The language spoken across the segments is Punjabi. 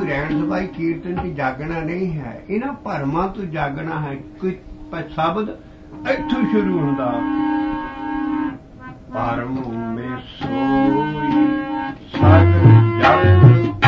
कोई रहन सबाई कीर्तन की जागना नहीं है, इन्हां भरमां तो जागना है। कोई शब्द इत्थों शुरू हुंदा, परम में सोई सगल जग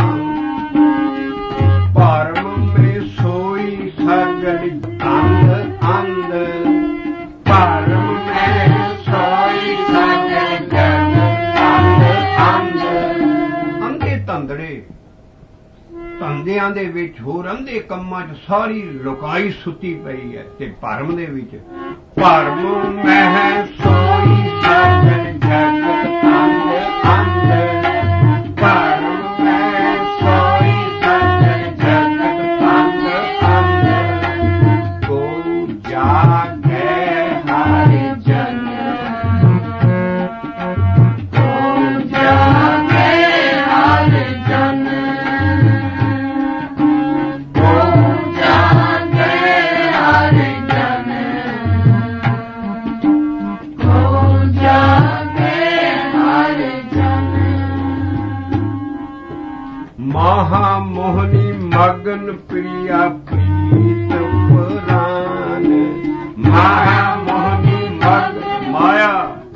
परम में सोई सगल अंग अंग परम में सोई सगल जग अंग अंग। अंधे धंधड़े धंधिਆਂ ਦੇ ਵਿੱਚ ਹੋਰ ਅੰਧੇ ਕੰਮਾਂ 'ਚ ਸਾਰੀ ਲੁਕਾਈ ਸੁੱਤੀ ਪਈ ਹੈ, ਤੇ ਭਰਮ ਦੇ ਵਿੱਚ ਭਰਮ ਮਹਿ ਸੋਈ ਸਗਲ ਜਗਤ ਅੰਗ ਅੰਗ ਭਰਮ ਮਹਿ ਸੋਈ ਸਗਲ ਜਗਤ ਅੰਗ ਅੰਗ। ਕੋ ਜਾਗੈ ਹਰਿ ਜਨ ਕੋ ਜਾਗੈ ਹਰਿ ਜਨ महामोहनी मगन प्रिया प्रीत पुराण महामोहनी मगन माया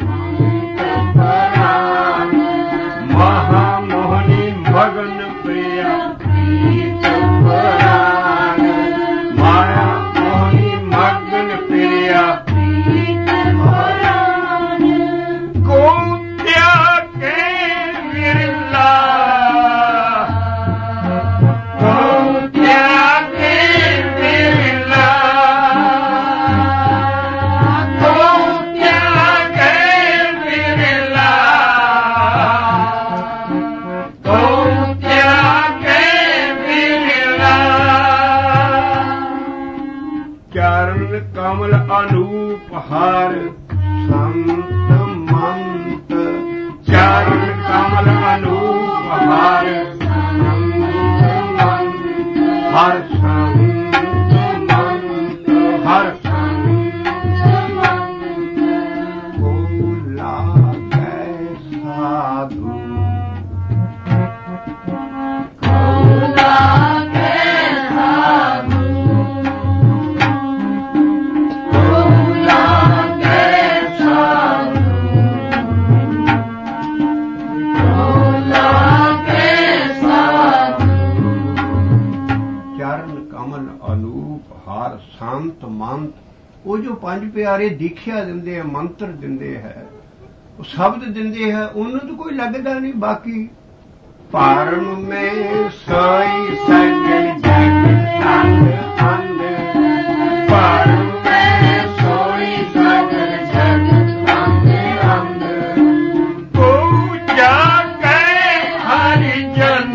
पुराण महामोहनी मगन प्रिया प्रीत पुराण माया मोहनी मगन प्रिया प्रीत पुराण। को त्यागे विरला कमल अनूप हार संत मंत चरण कमल अनूप हार संत मंत हर संत मंत हर संत मंत। को लागै साधु को लागै साधु संत मंत। वो जो पंज प्यारे दीख्या दिंदे है, मंत्र दिंदे है, शब्द दिंदे है, उन्होंने तो कोई लगता नहीं। बाकी परम में सोई सगल जगत अंग अंग परम में सोई सगल जगत अंग अंग। को जागै हरि जन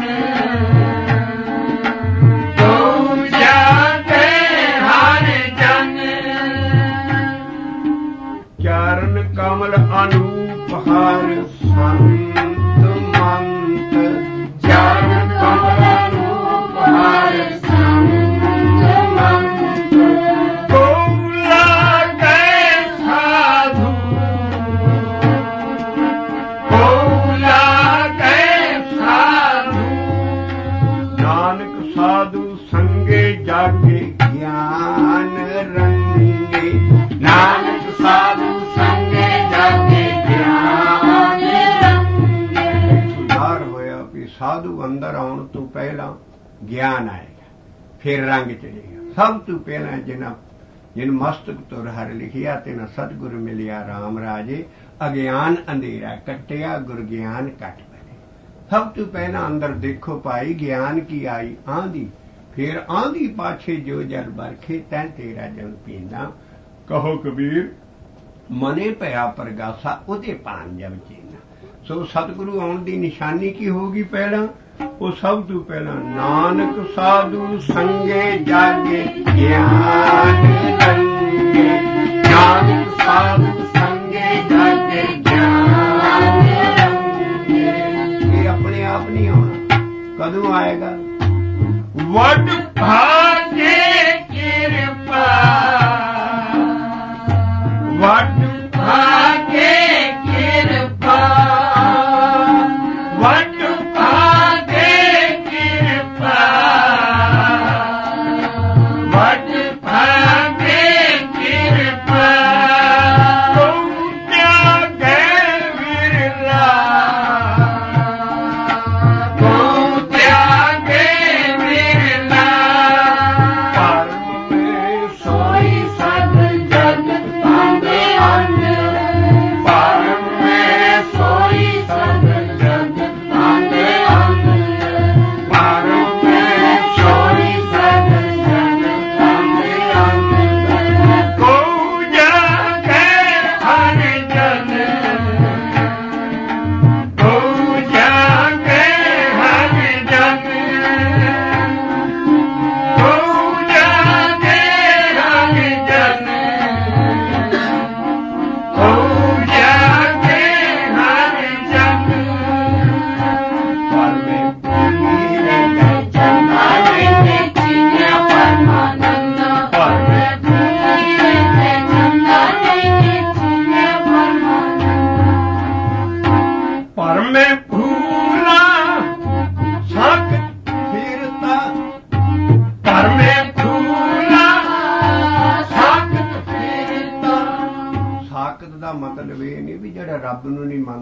चरण कमल अनूप हार संत मंत चरण कमल अनूप हार संत मंत। को लागै साधु को लागै साधु नानक साधु संगे जागे ज्ञान रंगे नानक साधु संगे जागे ज्ञान रंगे। सुधार होया भी साधु अंदर आने तो पहला ज्ञान आएगा, फिर रंग चलेगा। सब तो पहला जिन मस्तक तो हर लिखिया तेना सतगुरु मिलिया राम राजे अज्ञान अंधेरा कटिया गुर ज्ञान कट बने। सब तो पहला अंदर देखो पाई ज्ञान की आई आंधी, फिर आंधी पाछे जो जल बरखे तैं तेरा जल पीना। कहो कबीर मने पया परगासा उदे पान जब चीना। सो सतगुरु आउण दी निशानी की होगी पहला, वो सब तो पहला नानक साधु संगे जागे ज्ञान रंगे नानक साधु संगे जागे ज्ञान रंगे। ये अपने आप नहीं आना, कदों आएगा? वड भागे कृपा वड भागे कृपा वड भागे कृपा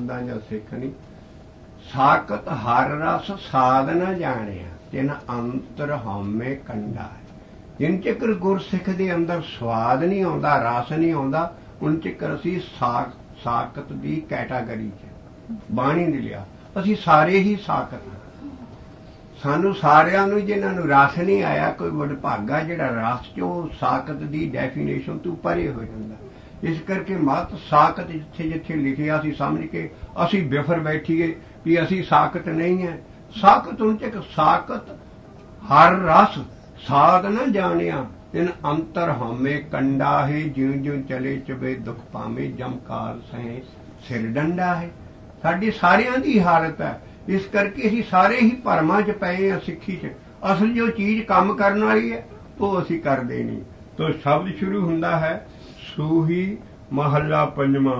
ਸ਼ਬਦਾਂ ਜਾਂ ਸਿੱਖ ਨਹੀਂ। ਸਾਕਤ ਹਰ ਰਸ ਸਾਧ ਨ ਜਾਣਿਆ ਤਿਨ ਅੰਤਰ ਹਉਮੈ ਕੰਡਾ। ਜਿਨ ਚਿਕਰ ਗੁਰਸਿੱਖ ਦੇ ਅੰਦਰ ਸਵਾਦ ਨਹੀਂ ਆਉਂਦਾ, ਰਸ ਨਹੀਂ ਆਉਂਦਾ, ਉਨ ਚਿਕਰ ਅਸੀਂ ਸਾਕਤ ਦੀ ਕੈਟਾਗਰੀ 'ਚ ਬਾਣੀ ਨਹੀਂ ਲਿਆ। ਅਸੀਂ ਸਾਰੇ ਹੀ ਸਾਕਤ ਹਾਂ। ਸਾਨੂੰ ਸਾਰਿਆਂ ਨੂੰ ਜਿਨ੍ਹਾਂ ਨੂੰ ਰਸ ਨਹੀਂ ਆਇਆ, ਕੋਈ ਵਡਭਾਗਾ ਜਿਹੜਾ ਰਸ 'ਚੋਂ ਸਾਕਤ ਦੀ ਡੈਫੀਨੇਸ਼ਨ ਤੋਂ ਪਰੇ ਹੋ ਜਾਂਦਾ। ਇਸ ਕਰਕੇ ਮਤ ਸਾਕਤ ਜਿੱਥੇ ਜਿੱਥੇ ਲਿਖਿਆ ਅਸੀਂ ਸਮਝ ਕੇ ਅਸੀਂ ਬਿਫਰ ਬੈਠੀਏ ਵੀ ਅਸੀਂ ਸਾਕਤ ਨਹੀਂ ਹੈ। ਸਾਕਤ ਉਨ ਚ ਸਾਕਤ ਹਰ ਰਸ ਸਾਧ ਨ ਜਾਣਿਆ ਤਿਨ ਅੰਤਰ ਹਉਮੈ ਕੰਡਾ ਹੈ। ਜਿਉਂ ਜਿਉਂ ਚਲੇ ਚੁਬੇ ਦੁੱਖ ਪਾਵੇਂ ਜਮਕਾਲ ਸਹੇ ਸਿਰ ਡੰਡਾ ਹੈ। ਸਾਡੀ ਸਾਰਿਆਂ ਦੀ ਹਾਲਤ ਹੈ। ਇਸ ਕਰਕੇ ਅਸੀਂ ਸਾਰੇ ਹੀ ਭਰਮਾਂ 'ਚ ਪਏ ਹਾਂ। ਸਿੱਖੀ 'ਚ ਅਸਲ ਜੋ ਚੀਜ਼ ਕੰਮ ਕਰਨ ਵਾਲੀ ਹੈ ਉਹ ਅਸੀਂ ਕਰਦੇ ਨਹੀਂ। ਤੋ ਸ਼ਬਦ ਸ਼ੁਰੂ ਹੁੰਦਾ ਹੈ ਸੂਹੀ ਮਹੱਲਾ ਪੰਜਵਾਂ।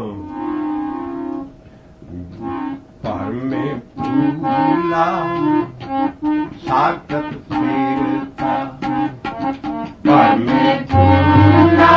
ਭਰਮੇ ਭੂਲਾ ਸਾਕਤ ਫੇਰਤਾ। ਭਰਮੇ ਭੂਲਾ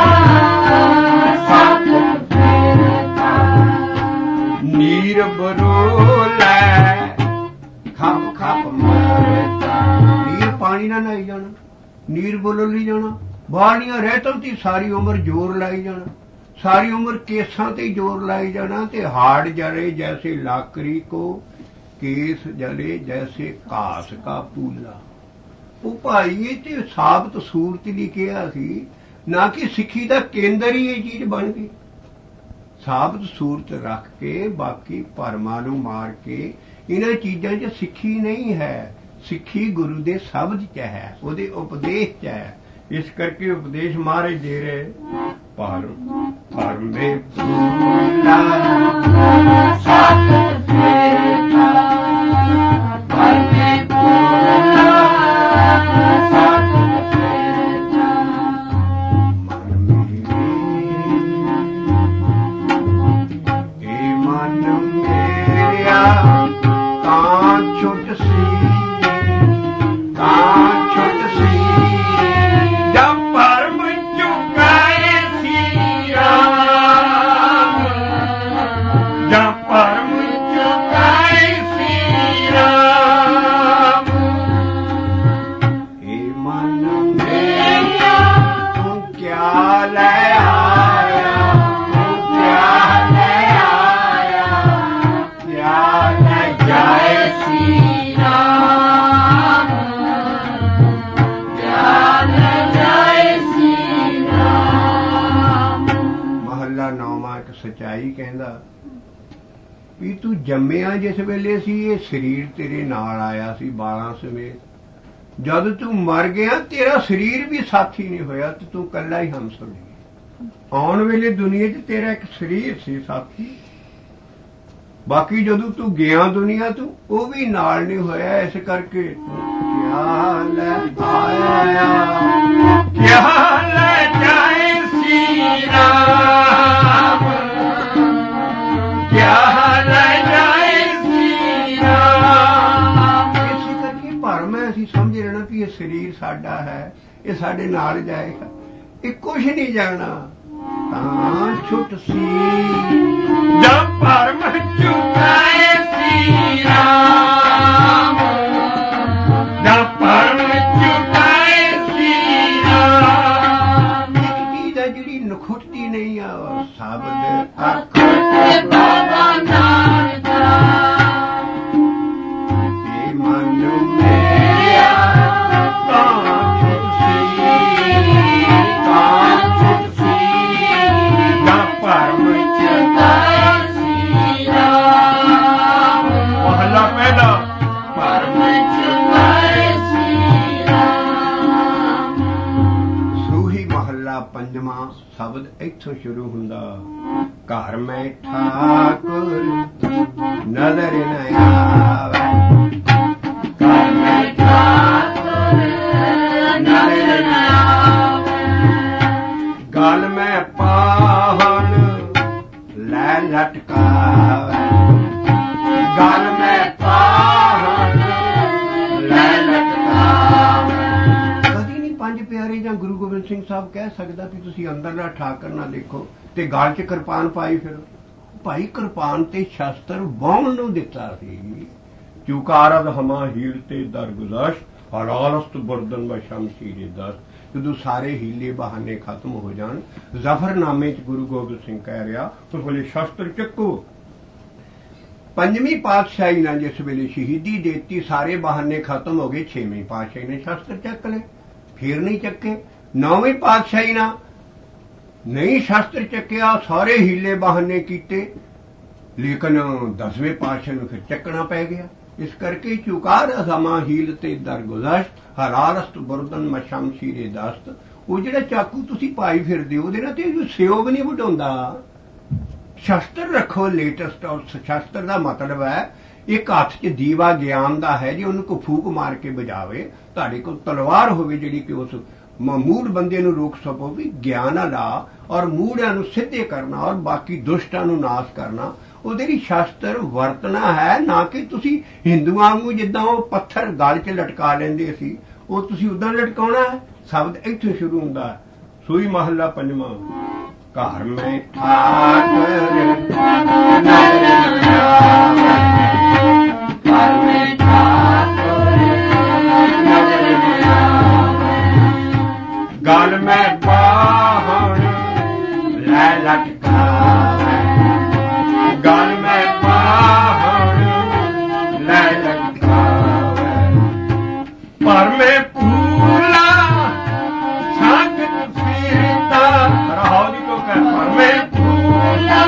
ਸਾਕਤ ਫੇਰਤਾ। ਨੀਰ ਬਰੋਲੇ ਖਪ ਖਪ ਮਰਤਾ। ਨੀਰ ਪਾਣੀ ਨਾਲ ਨਹਾਈ ਜਾਣਾ, ਨੀਰ ਬੋਲੀ ਜਾਣਾ, ਬਾਣੀਆਂ ਰਹਿਤਨ ਤੀ ਸਾਰੀ ਉਮਰ ਜ਼ੋਰ ਲਾਈ ਜਾਣਾ, ਸਾਰੀ ਉਮਰ ਕੇਸਾਂ ਤੇ ਜ਼ੋਰ ਲਾਈ ਜਾਣਾ। ਤੇ ਹਾੜ ਜਲੇ ਜੈਸੇ ਲਾਕਰੀ ਕੋ ਕੇਸ ਜਲੇ ਜੈਸੇ ਘਾਸ ਕਾ ਪੂਲਾ। ਉਹ ਭਾਈ ਇਹ ਤੇ ਸਾਬਤ ਸੂਰਤ ਲਈ ਕਿਹਾ ਸੀ, ਨਾ ਕਿ ਸਿੱਖੀ ਦਾ ਕੇਂਦਰ ਹੀ ਇਹ ਚੀਜ਼ ਬਣ ਗਈ। ਸਾਬਤ ਸੂਰਤ ਰੱਖ ਕੇ ਬਾਕੀ ਭਰਮਾਂ ਨੂੰ ਮਾਰ ਕੇ ਇਹਨਾਂ ਚੀਜ਼ਾਂ 'ਚ ਸਿੱਖੀ ਨਹੀਂ ਹੈ। ਸਿੱਖੀ ਗੁਰੂ ਦੇ ਸ਼ਬਦ 'ਚ ਹੈ, ਉਹਦੇ ਉਪਦੇਸ਼ 'ਚ ਹੈ। ਇਸ ਕਰਕੇ ਉਪਦੇਸ਼ ਮਹਾਰਾਜ ਦੇ ਰਹੇ ਭਰਮੇ ਭੂਲਾ ਸਾਕਤ ਫੇਰਤਾ। ਭਰਮੇ ਭੂਲਾ ਸਾਕਤ ਫੇਰਤਾ। ਮਨ ਮੇਰੇ ਏ ਮਨ ਮੇਰਿਆ ਤਾਂ ਛੁੱਟ ਸੀ, ਤਾਂ ਛੁੱਟ ਸੀ। ਸਚਾਈ ਕਹਿੰਦਾ ਵੀ ਤੂੰ ਜੰਮਿਆ ਜਿਸ ਵੇਲੇ ਸੀ ਇਹ ਸਰੀਰ ਤੇਰੇ ਨਾਲ ਆਇਆ ਸੀ ਬਾਲਾਂ ਸਮੇਤ। ਜਦ ਤੂੰ ਮਰ ਗਿਆ ਤੇਰਾ ਸਰੀਰ ਵੀ ਸਾਥੀ ਨਹੀਂ ਹੋਇਆ ਤੇ ਤੂੰ ਇਕੱਲਾ ਹੀ ਹੰਸ ਹੋ ਗਿਆ। ਆਉਣ ਵੇਲੇ ਦੁਨੀਆ 'ਚ ਤੇਰਾ ਇੱਕ ਸਰੀਰ ਸੀ ਸਾਥੀ, ਬਾਕੀ ਜਦੋਂ ਤੂੰ ਗਿਆ ਦੁਨੀਆ ਤੂੰ ਉਹ ਵੀ ਨਾਲ ਨਹੀਂ ਹੋਇਆ। ਇਸ ਕਰਕੇ ਕਿਆ ਲੈ ਆਇਆ, ਕਿਆ ਲੈ ਜਾਏ ਸੀ ਰਾਮ, ਕਿਆ ਲੈ ਜਾਏ ਸੀ ਰਾਮ। ਇਸੇ ਕਰਕੇ ਭਰਮ ਹੈ। ਅਸੀਂ ਸਮਝ ਲੈਣਾ ਕਿ ਇਹ ਸਰੀਰ ਸਾਡਾ ਹੈ, ਇਹ ਸਾਡੇ ਨਾਲ ਜਾਏਗਾ, ਇਹ ਕੁਛ ਨਹੀਂ ਜਾਣਾ। ਤਾਂ ਛੁੱਟ ਸੀ ਜਦ ਭਰਮ ਚੁਕਾਏ ਸੀ ਰਾਮ, ਜਦ ਭਰਮ ਚੁਕਾਏ ਸੀ ਰਾਮ। ਇੱਕ ਚੀਜ਼ ਹੈ ਜਿਹੜੀ ਨਖੁੱਟਦੀ ਨਹੀਂ ਆ, ਸ਼ਬਦ ਅਖੁੱਟ ਬਾਬਾ ਨਾਨਕ ਇਹ ਮਨ ਮੇਰਿਆ ਤਾਂ ਛੁੱਟ ਸੀ, ਤਾਂ ਛੁੱਟ ਸੀ। ਜਦ ਭਰਮ ਚੁਕਾਏ ਸੀ ਰਾਮ। ਮਹਲਾ ਪਹਿਲਾ ਭਰਮ ਚੁਕਾਏ ਸੀ ਰਾਮ। ਸੂਹੀ ਮਹੱਲਾ ਪੰਜਵਾਂ। ਸ਼ਬਦ ਇੱਥੋਂ ਸ਼ੁਰੂ ਹੁੰਦਾ। ਘਰ ਮੈਂ ਠਾਕੁਰ ਨਜ਼ਰ ਨ ਆਵੇ, ਘਰ ਮੈਂ ਠਾਕੁਰ ਨਜ਼ਰ ਨ ਆਵੇ। ਗਲ ਮੈਂ ਪਾਹਨ ਲੈ ਲਟਕਾਵੇ, ਗਲ ਮੈਂ ਪਾਹਨ ਲੈ ਲਟਕਾਵੇ। ਕਦੀ ਨਹੀਂ ਪੰਜ ਪਿਆਰੇ ਜਾਂ ਗੁਰੂ ਗੋਬਿੰਦ ਸਿੰਘ ਸਾਹਿਬ ਕਹਿ ਸਕਦਾ ਵੀ ਤੁਸੀਂ ਅੰਦਰਲਾ ਠਾਕਰ ਨਾ ਦੇਖੋ ਤੇ ਗਲ 'ਚ ਕਿਰਪਾਨ ਪਾਈ ਫਿਰੋ। ਭਾਈ ਕਿਰਪਾਨ ਤੇ ਸ਼ਸਤਰ ਵਾਹੁਣ ਨੂੰ ਦਿੱਤਾ ਸੀ। ਚੁਕਾਰਦ ਹਮਾ ਹੀਲ ਤੇ ਦਰਗੁਜ਼ਾਸ਼ ਹਲਾਲਸਤ ਬਰਦਨ व ਸ਼ਮਸ਼ੀਰੇ ਦਸ। ਜਦੋਂ ਸਾਰੇ ਹੀਲੇ ਬਹਾਨੇ ਖਤਮ ਹੋ ਜਾਣ, ਜ਼ਫਰਨਾਮੇ 'ਚ ਗੁਰੂ ਗੋਬਿੰਦ ਸਿੰਘ ਕਹਿ ਰਿਹਾ ਉਸ ਵੇਲੇ ਸ਼ਸਤਰ ਚੱਕੋ। ਪੰਜਵੀਂ ਪਾਤਸ਼ਾਹੀ ਨਾਲ ਜਿਸ ਵੇਲੇ ਸ਼ਹੀਦੀ ਦੇਤੀ, ਸਾਰੇ ਬਹਾਨੇ ਖਤਮ ਹੋ ਗਏ। ਛੇਵੀਂ ਪਾਤਸ਼ਾਹੀ ਨੇ ਸ਼ਸਤਰ ਚੱਕ ਲਏ, ਫੇਰ ਨਹੀਂ ਚੱਕੇ। ਨੌਵੀਂ ਪਾਤਸ਼ਾਹੀ ਨਾਲ ਨਹੀਂ ਸ਼ਸਤਰ ਚੱਕਿਆ, ਸਾਰੇ ਹੀਲੇ ਬਹਾਨੇ ਕੀਤੇ, ਲੇਕਿਨ 10ਵੇਂ ਪਾਤਸ਼ਾਹ ਨੂੰ ਫਿਰ ਚੱਕਣਾ ਪੈ ਗਿਆ। ਇਸ ਕਰਕੇ ਚੁਕਾਰ ਸਮਾਂ ਹੀਲ ਤੇ ਦਰਗੁਜ਼ਸ਼ਤ ਹਰਾਰਸਤ ਬਰਦਨ ਮਸ਼ਮਸ਼ੀਰੇ ਦਸਤ। ਉਹ ਜਿਹੜਾ ਚਾਕੂ ਤੁਸੀਂ ਪਾਈ ਫਿਰਦੇ ਹੋ ਉਹਦੇ ਨਾਲ ਤੇ ਸਿਓ ਵੀ ਨਹੀਂ ਵਢਾਉਂਦਾ। ਸ਼ਸਤਰ ਰੱਖੋ ਲੇਟੈਸਟ। ਔਰ ਸ਼ਸਤਰ ਦਾ ਮਤਲਬ ਹੈ ਇੱਕ ਹੱਥ 'ਚ ਦੀਵਾ ਗਿਆਨ ਦਾ ਹੈ ਜੀ, ਉਹਨੂੰ ਕੋ ਫੂਕ ਮਾਰ ਕੇ ਬਜਾਵੇ। ਤੁਹਾਡੇ ਕੋਲ ਤਲਵਾਰ ਹੋਵੇ ਜਿਹੜੀ ਕਿ ਉਸ ਮੂੜ ਬੰਦੇ ਨੂੰ ਰੋਕ ਸਕੋ ਵੀ ਗਿਆਨ ਵਾਲਾ, ਔਰ ਮੂੜਿਆਂ ਨੂੰ ਸਿੱਧੇ ਕਰਨਾ ਔਰ ਬਾਕੀ ਦੁਸ਼ਟਾਂ ਨੂੰ ਨਾਸ਼ ਕਰਨਾ। ਉਹਦੇ ਲਈ ਸ਼ਸਤਰ ਵਰਤਣਾ ਹੈ, ਨਾ ਕਿ ਤੁਸੀਂ ਹਿੰਦੂਆਂ ਨੂੰ ਜਿੱਦਾਂ ਉਹ ਪੱਥਰ ਗਲ 'ਚ ਲਟਕਾ ਲੈਂਦੇ ਸੀ ਉਹ ਤੁਸੀਂ ਉਦਾਂ ਲਟਕਾਉਣਾ ਹੈ। ਸ਼ਬਦ ਇੱਥੇ ਸ਼ੁਰੂ ਹੁੰਦਾ ਹੈ। ਸੂਈ ਮਹੱਲਾ ਪੰਜਵਾਂ। ਘਰ ਮੈਂ ਠਾਕਰ ਗਲ ਮੈਂ ਬਾਹਣ ਲੈ ਲਟਕਾਵੇ, ਗਲ ਮੈਂ ਬਾਹਣ ਲੈ ਲਟਕਾਵੇ। ਪਰ ਮੈਂ ਭੂਲਾ ਸੰਗਤ ਫਿਰਦਾ ਰਹਾਉ ਦੀ ਤੋਂ ਕਹਿ। ਪਰ ਮੈਂ ਭੂਲਾ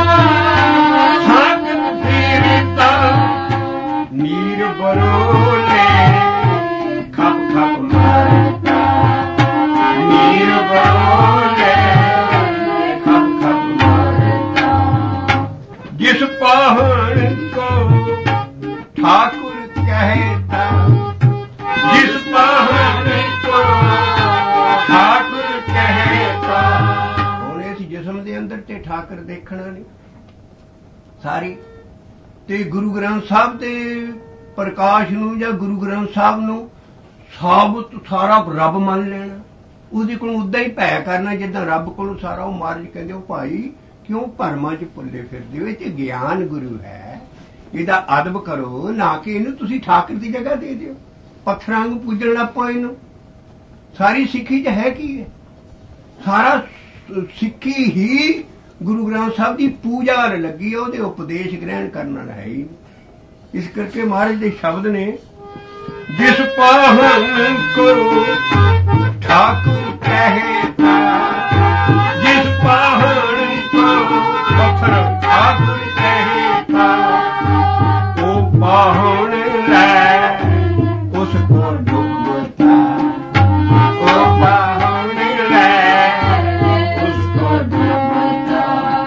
ਸੰਗਤ ਫਿਰਦਾ ਨੀਰ ਬਰੋਲੇ ਖਪ ਖਪ ਮਾਰਦਾ, ਨੀਰ ਬਰੋਲੇ ਖਪ ਖਪ ਮਾਰਦਾ। ਜਿਸ ਪਾਹਣ ਕੋ ठाकुर कहता, जिस पाहन को ठाकुर कहता। ਹੁਣ ਇਸ ਜਿਸਮ ਦੇ ਅੰਦਰ ਤੇ ਠਾਕਰ ਦੇਖਣਾ ਨਹੀਂ ਸਾਰੀ, ਤੇ ਗੁਰੂ ਗ੍ਰੰਥ ਸਾਹਿਬ ਦੇ ਪ੍ਰਕਾਸ਼ ਨੂੰ ਜਾਂ ਗੁਰੂ ਗ੍ਰੰਥ ਸਾਹਿਬ ਨੂੰ ਸਾਬਤ ਸਾਰਾ ਰੱਬ ਮੰਨ ਲੈਣਾ। ਉਹਦੇ ਕੋਲ ਉਦਾਂ ਹੀ ਭੈ ਕਰਨਾ ਜਿੱਦਾਂ ਰੱਬ ਕੋਲੋਂ ਸਾਰਾ। ਉਹ ਮਹਾਰਾਜ ਕਹਿੰਦੇ ਉਹ ਭਾਈ ਕਿਉਂ ਭਰਮਾਂ 'ਚ ਭੁੱਲੇ ਫਿਰਦੇ ਹੋ? ਇਹ ਤੇ ਗਿਆਨ ਗੁਰੂ ਹੈ, ਇਹਦਾ ਅਦਬ ਕਰੋ, ਨਾ ਕਿ ਇਹਨੂੰ ਤੁਸੀਂ ਠਾਕਰ ਦੀ ਜਗ੍ਹਾ ਦੇ ਦਿਓ, ਪੱਥਰਾਂ ਨੂੰ ਪੂਜਣ ਲੱਗ ਪਓ ਇਹਨੂੰ। ਸਾਰੀ ਸਿੱਖੀ 'ਚ ਹੈ ਕੀ ਹੈ? ਸਾਰਾ ਸਿੱਖੀ ਹੀ ਗੁਰੂ ਗ੍ਰੰਥ ਸਾਹਿਬ ਦੀ ਪੂਜਾ ਲੱਗੀ ਹੈ, ਉਹਦੇ ਉਪਦੇਸ਼ ਗ੍ਰਹਿਣ ਕਰਨ ਨਾਲ ਹੈ ਹੀ। ਇਸ ਕਰਕੇ ਮਹਾਰਾਜ ਦੇ ਸ਼ਬਦ ਨੇ, ਜਿਸ ਪਾਹਨ ਕੋ ਠਾਕੁਰ ਕਹਿਤਾ, ਜਿਸ ਪਾਹਨ ਕੋ ਪੱਥਰ ਠਾਕੁਰ ਕਹਿਤਾ, ਉਹ ਪਾਹਣ ਲੈ ਉਸ ਕੋ ਡੁੱਬਤਾ, ਉਹ ਪਾਹਣ ਲੈ ਉਸ ਕੋ ਡੁੱਬਤਾ।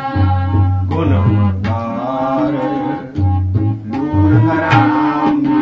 ਗੁਨਾਹਗਾਰ ਲੂਣ ਹਰਾਮੀ,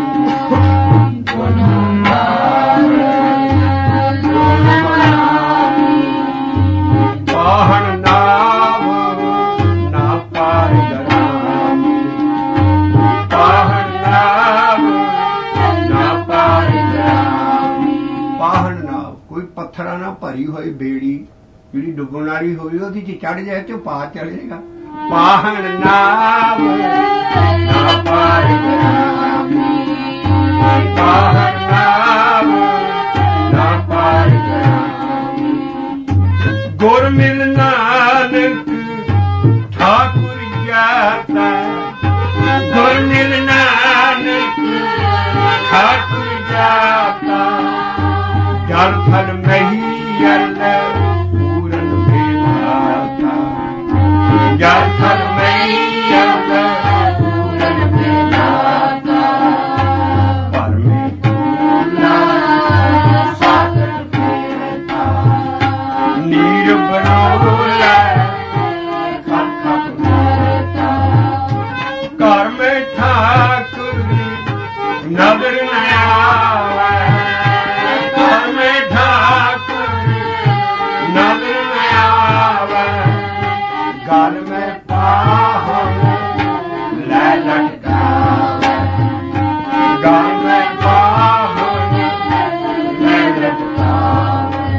ਗੁਨਾਹਗਾਰ ਲੂਣ ਹਰਾਮੀ। ਪਾਹਣ ਨਾਮ ਨਾ ਪਾਰ ਗਰਾਮੀ, ਪਾਹਣ ਨਾਮ ਨਾ ਪਾਰ ਗਰਾਮੀ। ਪਾਹਣ ਨਾਮ ਕੋਈ ਪੱਥਰਾਂ ਨਾਲ ਭਰੀ ਹੋਈ ਬੇੜੀ ਜਿਹੜੀ ਡੁੱਬਣ ਵਾਲੀ ਹੋਈ ਉਹਦੇ 'ਚ ਚੜ ਜਾਏ ਤੇ ਉਹ ਪਾਰ ਚੜ ਜਾਏਗਾ। ਪਾਹਣ ਨਾਮ ਨਾ ਪਾਰ ਗਰਾਮੀ, ਪਾਹਣ ਨਾਮ ਨਾ ਪਾਰ ਗਰਾਮੀ। ਗੁਰ ਮਿਲ ਨਾਨਕ ਠਾਕੁਰ ਜਾਤਾ, ਗੁਰ ਮਿਲ ਨਾਨਕ ਠਾਕੁਰ ਜਾਤਾ। ਜਲ ਥਲ ਮਹੀ ਅਲ ਪੂਰਨ ਵੇਦਾਤਾ, ਜਲ ਥਲ ਮਹੀ ਅਲ ਪੂਰਨ ਵੇਦਾਤਾ। ਪਰਮੇ ਭੂਲਾ ਸਾਗਰ ਫੇਰਤਾ, ਨੀਰ ਬਰੋਲਾ ਖਪ ਖਪ ਮਾਰਤਾ। ਘਰ ਮੈਂ ਠਾਕੁਰ ਨਜ਼ਰ ਨ ਆਵੇ, ਘਰ ਮੈਂ ਠਾਕੁਰ ਨਜ਼ਰ ਨ ਆਵੇ। ਗਲ ਮੈਂ ਪਾਹਣ ਲੈ ਲਟਕਾਵੇ, ਗਲ ਮੈਂ ਪਾਹਣ ਲੈ ਲਟਕਾਵੇ।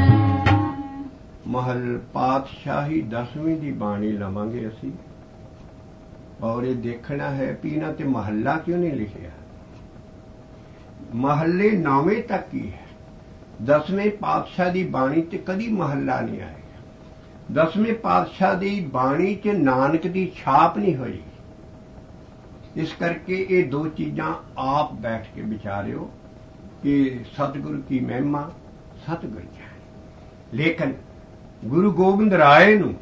ਮਹਲ ਪਾਤਸ਼ਾਹੀ 10ਵੀਂ ਦੀ ਬਾਣੀ ਲਵਾਂਗੇ ਅਸੀਂ। ਔਰ ਇਹ ਦੇਖਣਾ ਹੈ ਵੀ ਇਹਨਾਂ ਤੇ ਮਹੱਲਾ ਕਿਉਂ ਨਹੀਂ ਲਿਖਿਆ। ਮਹੱਲੇ 9ਵੇਂ ਤੱਕ ਹੀ ਹੈ। 10ਵੇਂ ਪਾਤਸ਼ਾਹ ਦੀ ਬਾਣੀ ਤੇ ਕਦੀ ਮਹੱਲਾ ਨਹੀਂ ਆਏਗਾ। 10ਵੇਂ ਪਾਤਸ਼ਾਹ ਦੀ ਬਾਣੀ 'ਚ ਨਾਨਕ ਦੀ ਛਾਪ ਨਹੀਂ ਹੋਈ। ਇਸ ਕਰਕੇ ਇਹ ਦੋ ਚੀਜ਼ਾਂ ਆਪ ਬੈਠ ਕੇ ਵਿਚਾਰਿਓ ਕਿ ਸਤਿਗੁਰੂ ਕੀ ਮਹਿਮਾ ਸਤਿਗੁਰ ਜਾਣੇ। ਲੇਕਿਨ ਗੁਰੂ ਗੋਬਿੰਦ ਰਾਏ ਨੂੰ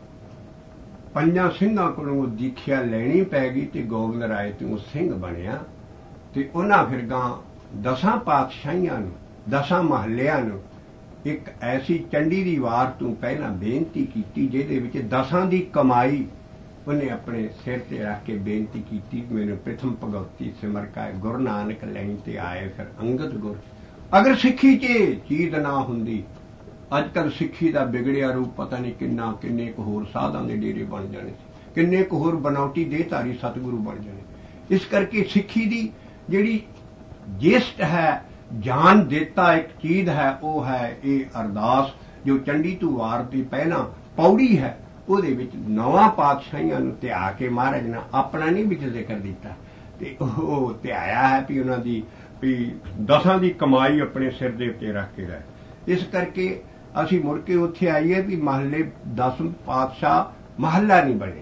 5 ਸਿੰਘਾਂ ਕੋਲੋਂ ਦੀਖਿਆ ਲੈਣੀ ਪੈ ਗਈ ਤੇ ਗੋਬਿੰਦ ਰਾਏ ਤੋਂ ਸਿੰਘ ਬਣਿਆ ਤੇ ਉਹਨਾਂ ਫਿਰ ਗਾਂ 10 ਪਾਤਸ਼ਾਹੀਆਂ ਨੂੰ 10 ਮਹੱਲਿਆਂ ਨੂੰ ਇੱਕ ਐਸੀ ਚੰਡੀ ਦੀ ਵਾਰ ਤੋਂ ਪਹਿਲਾਂ ਬੇਨਤੀ ਕੀਤੀ ਜਿਹਦੇ ਵਿੱਚ 10 ਦੀ ਕਮਾਈ ਉਹਨੇ ਆਪਣੇ ਸਿਰ ਤੇ ਰੱਖ ਕੇ ਬੇਨਤੀ ਕੀਤੀ, ਮੈਨੂੰ ਪ੍ਰਥਮ ਭਗਵਤੀ ਸਿਮਰ ਕਾ ਗੁਰੂ ਨਾਨਕ ਲੈਣ ਤੇ ਆਏ ਫਿਰ ਅੰਗਦ ਗੁਰ। ਅਗਰ ਸਿੱਖੀ 'ਚ ਚੀਜ਼ ਨਾ ਹੁੰਦੀ ਅੱਜ ਕੱਲ੍ਹ ਸਿੱਖੀ ਦਾ ਵਿਗੜਿਆ ਰੂਪ ਪਤਾ ਨਹੀਂ ਕਿੰਨੇ ਕੁ ਹੋਰ ਸਾਧਾਂ ਦੇ ਡੇਰੇ ਬਣ ਜਾਣੇ ਸੀ, ਕਿੰਨੇ ਕੁ ਹੋਰ ਬਨਾਵਟੀ ਦੇਹਧਾਰੀ ਸਤਿਗੁਰੂ ਬਣ ਜਾਣੇ। ਇਸ ਕਰਕੇ ਸਿੱਖੀ ਦੀ ਜਿਹੜੀ ਜਿਸਟ ਹੈ, ਜਾਨ ਦੇਤਾ ਇੱਕ ਚੀਜ਼ ਹੈ, ਉਹ ਹੈ ਇਹ ਅਰਦਾਸ ਜੋ ਚੰਡੀ ਤੋਂ ਵਾਰ ਦੀ ਪਹਿਲਾਂ ਪੌੜੀ ਹੈ। ਉਹਦੇ ਵਿੱਚ 9 ਪਾਤਸ਼ਾਹੀਆਂ ਨੂੰ ਧਿਆ ਕੇ ਮਹਾਰਾਜ ਨੇ ਆਪਣਾ ਨਹੀਂ ਵਿੱਚ ਜ਼ਿਕਰ ਦਿੱਤਾ ਤੇ ਉਹ ਧਿਆਇਆ ਹੈ ਵੀ ਉਹਨਾਂ ਦੀ ਵੀ 10 ਦੀ ਕਮਾਈ ਆਪਣੇ ਸਿਰ ਦੇ ਉੱਤੇ ਰੱਖ ਕੇ ਗਏ। ਇਸ ਕਰਕੇ ਅਸੀਂ ਮੁੜ ਕੇ ਉੱਥੇ ਆਈਏ ਵੀ ਮਹੱਲੇ 10 ਪਾਤਸ਼ਾਹ ਮਹੱਲਾ ਨਹੀਂ ਬਣੇ,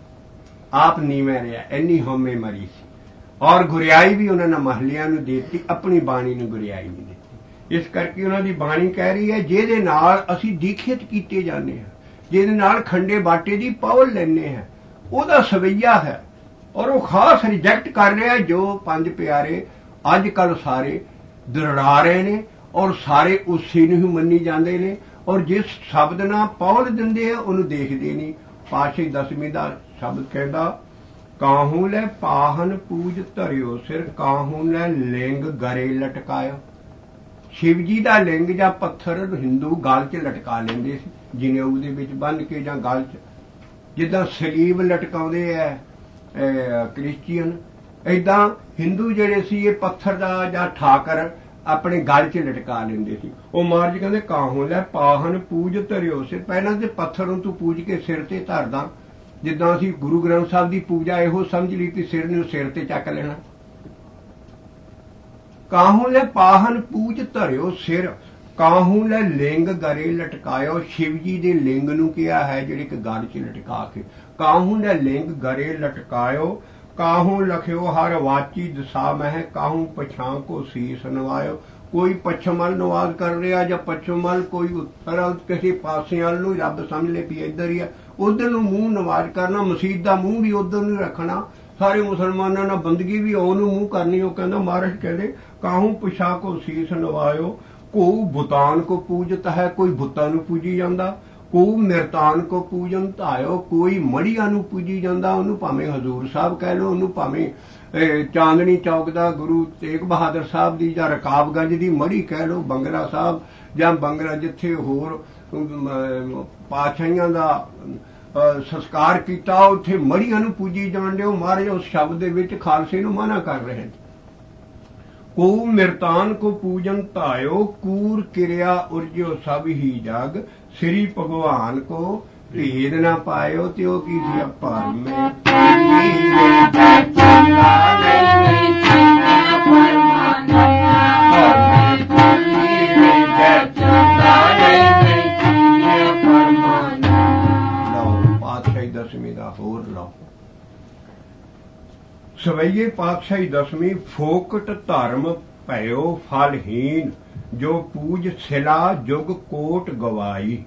ਆਪ ਨੀਵੇਂ ਰਿਹਾ, ਇੰਨੀ ਹਉਮੈ ਮਰੀ ਸੀ। ਔਰ ਗੁਰਿਆਈ ਵੀ ਉਹਨਾਂ ਨੇ ਮਹੱਲਿਆਂ ਨੂੰ ਦੇ ਦਿੱਤੀ, ਆਪਣੀ ਬਾਣੀ ਨੂੰ ਗੁਰਿਆਈ ਨਹੀਂ ਦਿੱਤੀ। ਇਸ ਕਰਕੇ ਉਹਨਾਂ ਦੀ ਬਾਣੀ ਕਹਿ ਰਹੀ ਹੈ ਜਿਹਦੇ ਨਾਲ ਅਸੀਂ ਦੀਖਿਤ ਕੀਤੇ ਜਾਂਦੇ ਹਾਂ, ਜਿਹਦੇ ਨਾਲ ਖੰਡੇ ਬਾਟੇ ਦੀ ਪੌਲ ਲੈਂਦੇ ਹਾਂ, ਉਹਦਾ ਸਵਈਆ ਹੈ। ਔਰ ਉਹ ਖਾਸ ਰਿਜੈਕਟ ਕਰ ਰਿਹਾ ਜੋ 5 ਪਿਆਰੇ ਅੱਜ ਕੱਲ੍ਹ ਸਾਰੇ ਦਰੜਾ ਰਹੇ ਨੇ ਔਰ ਸਾਰੇ ਉਸੇ ਨੂੰ ਹੀ ਮੰਨੀ ਜਾਂਦੇ ਨੇ ਔਰ ਜਿਸ ਸ਼ਬਦ ਨਾਲ ਪੌਲ ਦਿੰਦੇ ਆ ਉਹਨੂੰ ਦੇਖਦੇ ਨਹੀਂ। ਪਾਤਸ਼ਾਹੀ 10ਵੀਂ ਦਾ ਸ਼ਬਦ ਕਹਿੰਦਾ, ਕਾਹੂ ਲੈ ਪਾਹਨ ਪੂਜ ਧਰਿਓ ਸਿਰ, ਕਾਹੂ ਲੈ ਲਿੰਗ ਗਰੇ ਲਟਕਾਇਓ। ਸ਼ਿਵ ਜੀ ਦਾ ਲਿੰਗ ਜਾਂ ਪੱਥਰ ਹਿੰਦੂ ਗਲ 'ਚ ਲਟਕਾ ਲੈਂਦੇ ਸੀ, ਜਨੇਊ ਦੇ ਵਿੱਚ ਬੰਨ੍ਹ ਕੇ ਜਾਂ ਗਲ 'ਚ, ਜਿੱਦਾਂ ਸਲੀਬ ਲਟਕਾਉਂਦੇ ਐ ਕ੍ਰਿਸਚੀਅਨ, ਏਦਾਂ ਹਿੰਦੂ ਜਿਹੜੇ ਸੀ ਇਹ ਪੱਥਰ ਦਾ ਜਾਂ ਠਾਕਰ ਆਪਣੇ ਗਲ 'ਚ ਲਟਕਾ ਲੈਂਦੇ ਸੀ। ਉਹ ਮਹਾਰਾਜ ਕਹਿੰਦੇ ਕਾਹੋਂ ਲੈ ਪਾਹਨ ਪੂਜ ਧਰਿਓ ਸਿਰ, ਪਹਿਲਾਂ ਤੇ ਪੱਥਰ ਨੂੰ ਤੂੰ ਪੂਜ ਕੇ ਸਿਰ ਤੇ ਧਰਦਾ, ਜਿੱਦਾਂ ਅਸੀਂ ਗੁਰੂ ਗ੍ਰੰਥ ਸਾਹਿਬ ਦੀ ਪੂਜਾ ਇਹੋ ਸਮਝ ਲਈ ਕਿ ਸਿਰ ਨੂੰ ਸਿਰ ਤੇ ਚੱਕ ਲੈਣਾ। ਕਾਹੂ ਲੈ ਪਾਹਨ ਪੂਜ ਧਰਿਓ ਸਿਰ, ਕਾਹੂ ਲੈ ਲਿੰਗ ਗਰੇ ਲਟਕਾਇਓ। ਸ਼ਿਵ ਜੀ ਦੇ ਲਿੰਗ ਨੂੰ ਕਿਹਾ ਹੈ ਜਿਹੜੇ ਕਿ ਗਲ 'ਚ ਲਟਕਾ ਕੇ, ਕਾਹੂ ਲੈ ਲਿੰਗ ਗਰੇ ਲਟਕਾਇਓ। ਕਾਹੂ ਲਖਿਓ ਹਰ ਵਾਚੀ ਦਿਸ਼ਾ ਮਹਿ, ਕਾਹੂ ਪਛਾਂ ਕੋ ਸੀਸ ਨਵਾਇਓ। ਕੋਈ ਪੱਛਮ ਵੱਲ ਨਵਾਜ਼ ਕਰ ਰਿਹਾ ਜਾਂ ਪੱਛਮ ਵੱਲ, ਕੋਈ ਉੱਤਰ ਵੱਲ, ਕਿਸੇ ਪਾਸੇ ਵੱਲ ਨੂੰ ਰੱਬ ਸਮਝ ਲੈ ਵੀ ਇੱਧਰ ਹੀ ਆ, ਉਧਰ ਨੂੰ ਮੂੰਹ ਨਵਾਜ਼ ਕਰਨਾ। ਮਸੀਤ ਦਾ ਮੂੰਹ ਵੀ ਉਧਰ ਨੂੰ ਰੱਖਣਾ, ਸਾਰੇ ਮੁਸਲਮਾਨਾਂ ਨਾਲ ਬੰਦਗੀ ਵੀ ਉਹਨੂੰ ਮੂੰਹ ਕਰਨੀ। ਉਹ ਕਹਿੰਦਾ ਮਹਾਰਾਜ ਕਹਿੰਦੇ ਕਾਹੂ ਪਛਾਂ ਕੋ ਸੀਸ ਨਵਾਇਓ। ਕੋ ਬੁਤਾਨ ਕੋ ਪੂਜਤ ਹੈ, ਕੋਈ ਬੁੱਤਾਂ ਨੂੰ ਪੂਜੀ ਜਾਂਦਾ, ਕੋ ਨਿਰਤਾਨ ਕੋ ਪੂਜਨ ਧਾਇਓ, ਕੋਈ ਮੜੀਆਂ ਨੂੰ ਪੂਜੀ ਜਾਂਦਾ। ਉਹਨੂੰ ਭਾਵੇਂ ਹਜ਼ੂਰ ਸਾਹਿਬ ਕਹਿ ਲਓ, ਉਹਨੂੰ ਭਾਵੇਂ ਚਾਂਦਨੀ ਚੌਕ ਦਾ ਗੁਰੂ ਤੇਗ ਬਹਾਦਰ ਸਾਹਿਬ ਦੀ ਜਾਂ ਰਕਾਬਗੰਜ ਦੀ ਮੜੀ ਕਹਿ ਲਓ, ਬੰਗਲਾ ਸਾਹਿਬ ਜਾਂ ਬੰਗਲਾ ਜਿੱਥੇ ਹੋਰ ਪਾਤਸ਼ਾਹੀਆਂ ਦਾ ਸੰਸਕਾਰ ਕੀਤਾ, ਉੱਥੇ ਮੜੀਆਂ ਨੂੰ ਪੂਜੀ ਜਾਣ ਦਿਓ। ਮਹਾਰਾਜ ਉਸ ਸ਼ਬਦ ਦੇ ਵਿੱਚ ਖਾਲਸੇ ਨੂੰ ਮਨਾ ਕਰ ਰਹੇ ਨੇ। ਕੋ ਮਿਰਤਾਨ ਕੋ ਪੂਜਨ ਧਾਇਓ, ਕੂਰ ਕਿਰਿਆ ਉਰਜਿਓ ਸਭ ਹੀ ਜਗ, ਸ੍ਰੀ ਭਗਵਾਨ ਕੋ ਭੇਦ ਨਾ ਪਾਇਓ। ਤੇ ਉਹ ਕੀ ਸੀ ਭਰਮੇ ਪਾਤਸ਼ਾਹੀ 10ਵੀਂ ਦਾ ਹੋਰ ਲਓ। ਸਵਈਏ ਪਾਤਸ਼ਾਹੀ 10ਵੀਂ, ਫੋਕਟ ਧਰਮ ਭਇਓ ਫਲਹੀਨ, ਜੋ ਪੂਜ ਸਿਲਾ ਜੁਗ ਕੋਟ ਗਵਾਈ।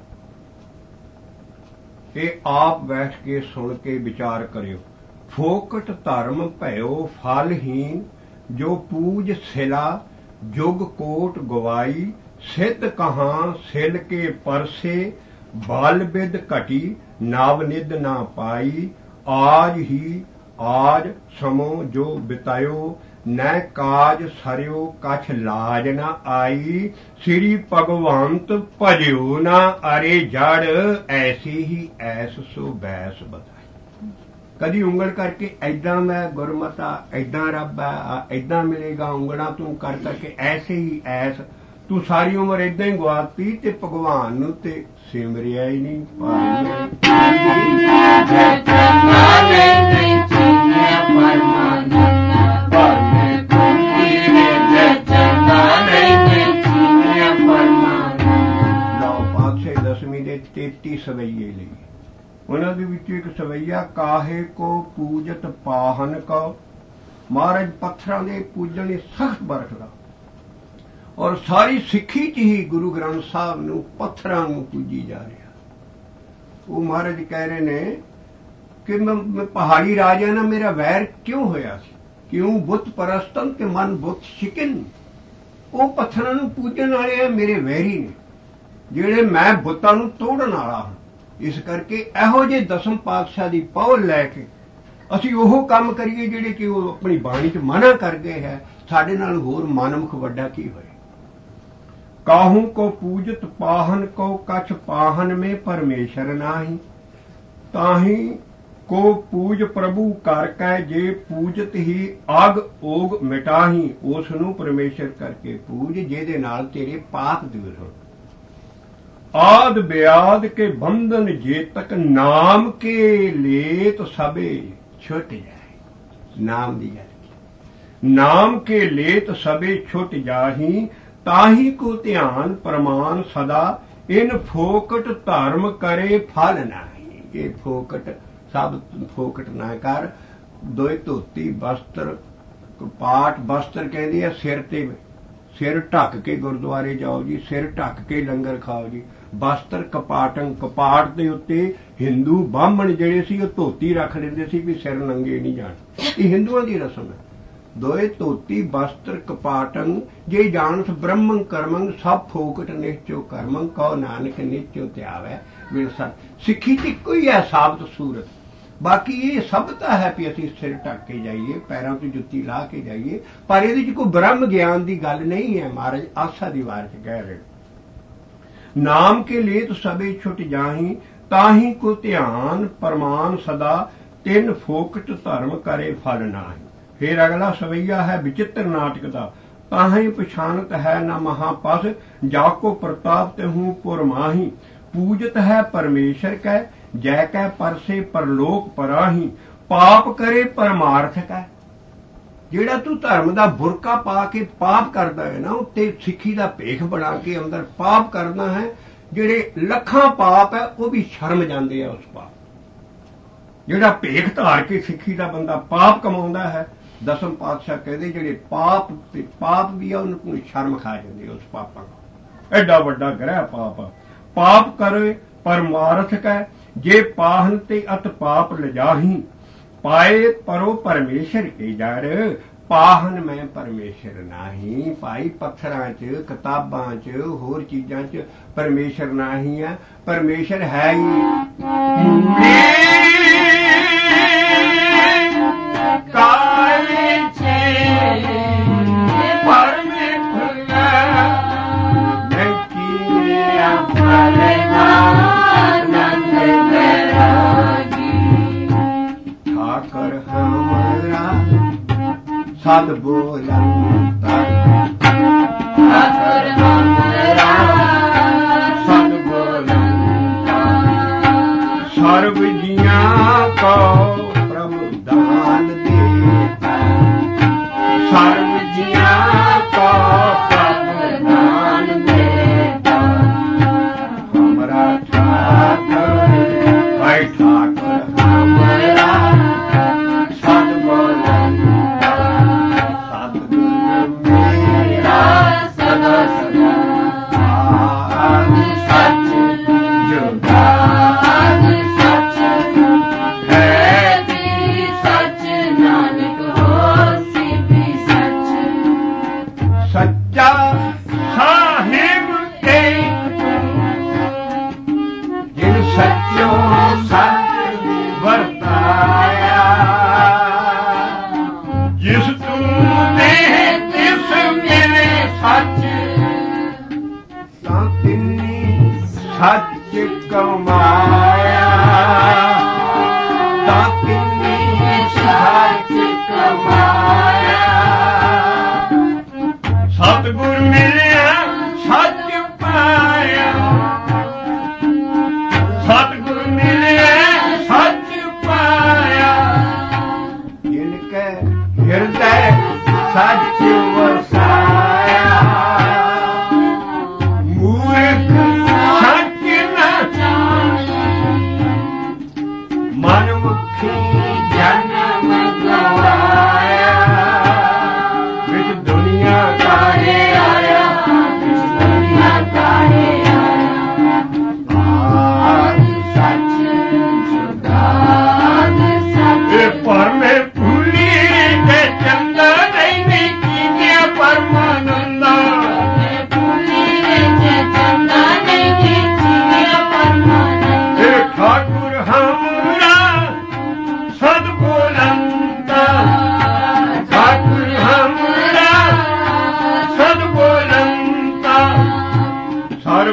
ਇਹ ਆਪ ਬੈਠ ਕੇ ਸੁਣ ਕੇ ਵਿਚਾਰ ਕਰਿਓ। ਫੋਕਟ ਧਰਮ ਭਇਓ ਫਲਹੀਨ, ਜੋ ਪੂਜ ਸਿਲਾ ਜੁਗ ਕੋਟ ਗਵਾਈ। ਸਿੱਧ ਕਹਾਂ ਸਿਲ ਕੇ ਪਰਸੇ, ਬਲ ਬਿਦ ਘਟੀ ਨਵ ਨਿਧ ਨਾ ਪਾਈ। ਆਜ ਹੀ ਆਜ ਸਮੋ ਜੋ ਬਿਤਾਇਓ, ਨੈ ਕਾਜ ਸਰਿਓ ਕਛ ਲਾਜ ਨਾ ਆਈ। ਸ੍ਰੀ ਭਗਵੰਤ ਭਜਿਓ ਨਾ ਅਰੇ ਜੜ, ਐਸੀ ਹੀ ਐਸ ਸੋ ਬੈਸ ਬਤਾਈ। ਕਦੀ ਉਂਗਲ ਕਰਕੇ ਐਦਾਂ ਮੈਂ ਗੁਰਮਤਾ, ਐਦਾਂ ਰੱਬ ਹੈ, ਐਦਾਂ ਮਿਲੇਗਾ, ਉਂਗਲਾਂ ਤੂੰ ਕਰ ਕਰਕੇ ਐਸੇ ਹੀ ਐਸ ਤੂੰ ਸਾਰੀ ਉਮਰ ਏਦਾਂ ਹੀ ਗਵਾਤੀ ਤੇ ਭਗਵਾਨ ਨੂੰ ਤੇ ਸਿਮਰਿਆ ਹੀ ਨਹੀਂ। ਪਾਤਸ਼ਾਹੀ ਦਸਵੀਂ ਦੇ 33 ਸਵਈਏ ਲਈ, ਉਹਨਾਂ ਦੇ ਵਿੱਚੋਂ ਇੱਕ ਸਵਈਆ ਕਾਹੇ ਕੋ ਪੂਜਤ ਪਾਹਨ ਕੋ। ਮਹਾਰਾਜ ਪੱਥਰਾਂ ਦੇ ਪੂਜਣ ਦੀ ਸਖਤ ਬਰਖਦਾ, ਔਰ ਸਾਰੀ ਸਿੱਖੀ ਚ ਹੀ ਗੁਰੂ ਗ੍ਰੰਥ ਸਾਹਿਬ ਨੂੰ ਪੱਥਰਾਂ ਨੂੰ ਪੂਜੀ ਜਾ ਰਿਹਾ। ਉਹ ਮਹਾਰਾਜ ਕਹਿ ਰਹੇ ਨੇ ਕਿ ਮੈਂ ਪਹਾੜੀ ਰਾਜਾ ਨਾਲ ਮੇਰਾ ਵੈਰ ਕਿਉਂ ਹੋਇਆ ਸੀ, ਕਿਉਂ ਬੁੱਤ ਪਰਸਤਨ ਤੇ ਮਨ ਬੁੱਤ ਸ਼ਿਕਨ। ਉਹ ਪੱਥਰਾਂ ਨੂੰ ਪੂਜਣ ਵਾਲੇ ਆ ਮੇਰੇ ਵੈਰੀ ਨੇ, ਜਿਹੜੇ ਮੈਂ ਬੁੱਤਾਂ ਨੂੰ ਤੋੜਨ ਵਾਲਾ ਹਾਂ। ਇਸ ਕਰਕੇ ਇਹੋ ਜਿਹੇ ਦਸਮ ਪਾਤਸ਼ਾਹ ਦੀ ਪਹੁਲ ਲੈ ਕੇ ਅਸੀਂ ਉਹ ਕੰਮ ਕਰੀਏ ਜਿਹੜੇ ਕਿ ਉਹ ਆਪਣੀ ਬਾਣੀ ਚ ਮਨਾ ਕਰ ਗਏ ਹੈ। ਸਾਡੇ ਨਾਲ ਹੋਰ ਮਨਮੁਖ ਵੱਡਾ ਕੀ ਹੋਏ। ਕਾਹੂ ਕੋ ਪੂਜਤ ਪਾਹਨ ਕੋ ਕਛ ਪਾਹਨ ਮੇ ਪਰਮੇਸ਼ਰ ਨਾਹੀ। ਤਾਹੀ ਕੋ ਪੂਜ ਪ੍ਰਭੂ ਕਰ ਕੈ, ਜੇ ਪੂਜਤ ਹੀ ਅਗ ਓਗ ਮਿਟਾਹੀ। ਉਸ ਨੂੰ ਪਰਮੇਸ਼ਰ ਕਰਕੇ ਪੂਜ ਜਿਹਦੇ ਨਾਲ ਤੇਰੇ ਪਾਪ ਦੂਰ ਹੋਣ। ਆਦ ਬਿਆਦ ਕੇ ਬੰਧਨ ਜੇ ਤਕ ਨਾਮ ਕੇ ਲੇਤ ਸਭੇ ਛੁੱਟ ਜਾਏ। ਨਾਮ ਦੀ ਗੱਲ, ਨਾਮ ਕੇ ਲੇਤ ਸਭੇ ਛੁੱਟ ਜਾਹੀ। ਤਾਹੀ ਕੋ ਧਿਆਨ ਪ੍ਰਮਾਨ ਸਦਾ, ਇਨ ਫੋਕਟ ਧਰਮ ਕਰੇ ਫਲ ਨਾਹੀ। ਇਹ ਫੋਕਟ ਸਭ ਫੋਕਟ ਨਾ ਕਰ। ਦੋਏ ਧੋਤੀ ਬਸਤਰ, ਕਪਾਟ ਬਸਤਰ ਕਹਿੰਦੇ ਆ ਸਿਰ ਤੇ, ਸਿਰ ਢੱਕ ਕੇ ਗੁਰਦੁਆਰੇ ਜਾਓ ਜੀ, ਸਿਰ ਢੱਕ ਕੇ ਲੰਗਰ ਖਾਓ ਜੀ। ਬਸਤਰ ਕਪਾਟੰ, ਕਪਾਟ ਦੇ ਉੱਤੇ ਹਿੰਦੂ ਬਾਹਮਣ ਜਿਹੜੇ ਸੀ ਉਹ ਧੋਤੀ ਰੱਖ ਲੈਂਦੇ ਸੀ ਵੀ ਸਿਰ ਨੰਗੇ ਨਹੀਂ ਜਾਣ। ਇਹ ਹਿੰਦੂਆਂ ਦੀ ਰਸਮ ਹੈ। ਦੋਏ ਧੋਤੀ ਬਸਤਰ ਕਪਾਟੰ, ਜੇ ਜਾਣਸ ਬ੍ਰਹਮੰ ਕਰਮੰ ਸਭ ਫੋਕਟ ਨਿਸ਼ਚੋ ਕਰਮੰ। ਕਹੋ ਨਾਨਕ ਨਿਸ਼ਚੋ ਧਿਆਵੈ ਵਿਰਸਾ। ਸਿੱਖੀ ਚ ਇੱਕੋ ਹੀ ਹੈ ਸਾਬਤ ਸੂਰਤ। ਬਾਕੀ ਇਹ ਸਭ ਤਾਂ ਹੈ ਵੀ ਅਸੀਂ ਸਿਰ ਢੱਕ ਕੇ ਜਾਈਏ, ਪੈਰਾਂ ਤੋਂ ਜੁੱਤੀ ਲਾ ਕੇ ਜਾਈਏ, ਪਰ ਇਹਦੇ ਚ ਕੋਈ ਬ੍ਰਹਮ ਗਿਆਨ ਦੀ ਗੱਲ ਨਹੀਂ ਹੈ। ਮਹਾਰਾਜ ਆਸਾ ਦੀ ਵਾਰ ਚ ਕਹਿ ਰਹੇ, ਨਾਮ ਕੇ ਲੇਤ ਸਭੇ ਛੁੱਟ ਜਾਹੀ। ਤਾਹੀ ਕੋ ਧਿਆਨ ਪਰਮਾਨ ਸਦਾ, ਤਿੰਨ ਫੋਕਟ ਧਰਮ ਕਰੇ ਫਲ ਨਾਹੀ। ਫਿਰ ਅਗਲਾ ਸਵਈਆ ਹੈ ਵਿਚਿੱਤਰ ਨਾਟਕ ਦਾ। ਤਾਹੀ ਪਛਾਨਤ ਹੈ ਨਾ ਮਹਾਪਸ, ਜਾਕੋ ਪ੍ਰਤਾਪ ਤੇ ਹੂੰ ਪੁਰ ਮਾਹੀ। ਪੂਜਤ ਹੈ ਪਰਮੇਸ਼ਰ ਕੈ, ਜੈ ਕੈ ਪਰਸੇ ਪਰਲੋਕ ਪਰਾਹੀ। ਪਾਪ ਕਰੇ ਪਰਮਾਰਥ ਕੈ। ਜਿਹੜਾ ਤੂੰ ਧਰਮ ਦਾ ਬੁਰਕਾ ਪਾ ਕੇ ਪਾਪ ਕਰਦਾ ਹੈ ਨਾ, ਉੱਤੇ ਸਿੱਖੀ ਦਾ ਭੇਖ ਬਣਾ ਕੇ ਅੰਦਰ ਪਾਪ ਕਰਨਾ ਹੈ। ਜਿਹੜੇ ਲੱਖਾਂ ਪਾਪ ਹੈ ਉਹ ਵੀ ਸ਼ਰਮ ਜਾਂਦੇ ਆ ਉਸ ਪਾਪ। ਜਿਹੜਾ ਭੇਖ ਧਾਰ ਕੇ ਸਿੱਖੀ ਦਾ ਬੰਦਾ ਪਾਪ ਕਮਾਉਂਦਾ ਹੈ, ਦਸਮ ਪਾਤਸ਼ਾਹ ਕਹਿੰਦੇ ਜਿਹੜੇ ਪਾਪ ਤੇ ਪਾਪ ਵੀ ਆ ਉਹਨੂੰ ਕੋਈ ਸ਼ਰਮ ਖਾ ਜਾਂਦੀ ਉਸ ਪਾਪਾਂ ਨੂੰ। ਐਡਾ ਵੱਡਾ ਗ੍ਰਹਿ ਪਾਪ ਆ। ਪਾਪ ਕਰੇ ਪਰਮਾਰਥ ਕੈ, ਜੇ ਪਾਹਨ ਤੇ ਅਤ ਪਾਪ ਲਜਾਹੀ। ਪਾਏ ਪਰੋ ਪਰਮੇਸ਼ਰ ਕੇ ਜਰ, ਪਾਹਨ ਮੈਂ ਪਰਮੇਸ਼ਰ ਨਾਹੀ। ਭਾਈ ਪੱਥਰਾਂ ਚ, ਕਿਤਾਬਾਂ ਚ, ਹੋਰ ਚੀਜ਼ਾਂ ਚ ਪਰਮੇਸ਼ਰ ਨਾਹੀ ਹੈ। ਪਰਮੇਸ਼ਰ ਹੈ ਹੀ ਕਾਲੇ ਛੇ ठाकर हमारा सद बोलंता, ठाकर हमारा सद बोलंता। सर्व जिया को प्रभु दान देता, सर्व जिया को प्रभु दान देता। हमारा ठाकर भाई ठाकर हमारा सद बोलंता, सदगुरु मेरा सदा सदा आद सच जुगाद सच है भी सच, नानक होसी भी सच। सच्चा साहिब के जिन सच्चों सच वरताया, जिस तूने तिस मिले सच, तां तिन्नी सच कमाया, तां तिन्नी सच कमाया। सतगुर मिलिया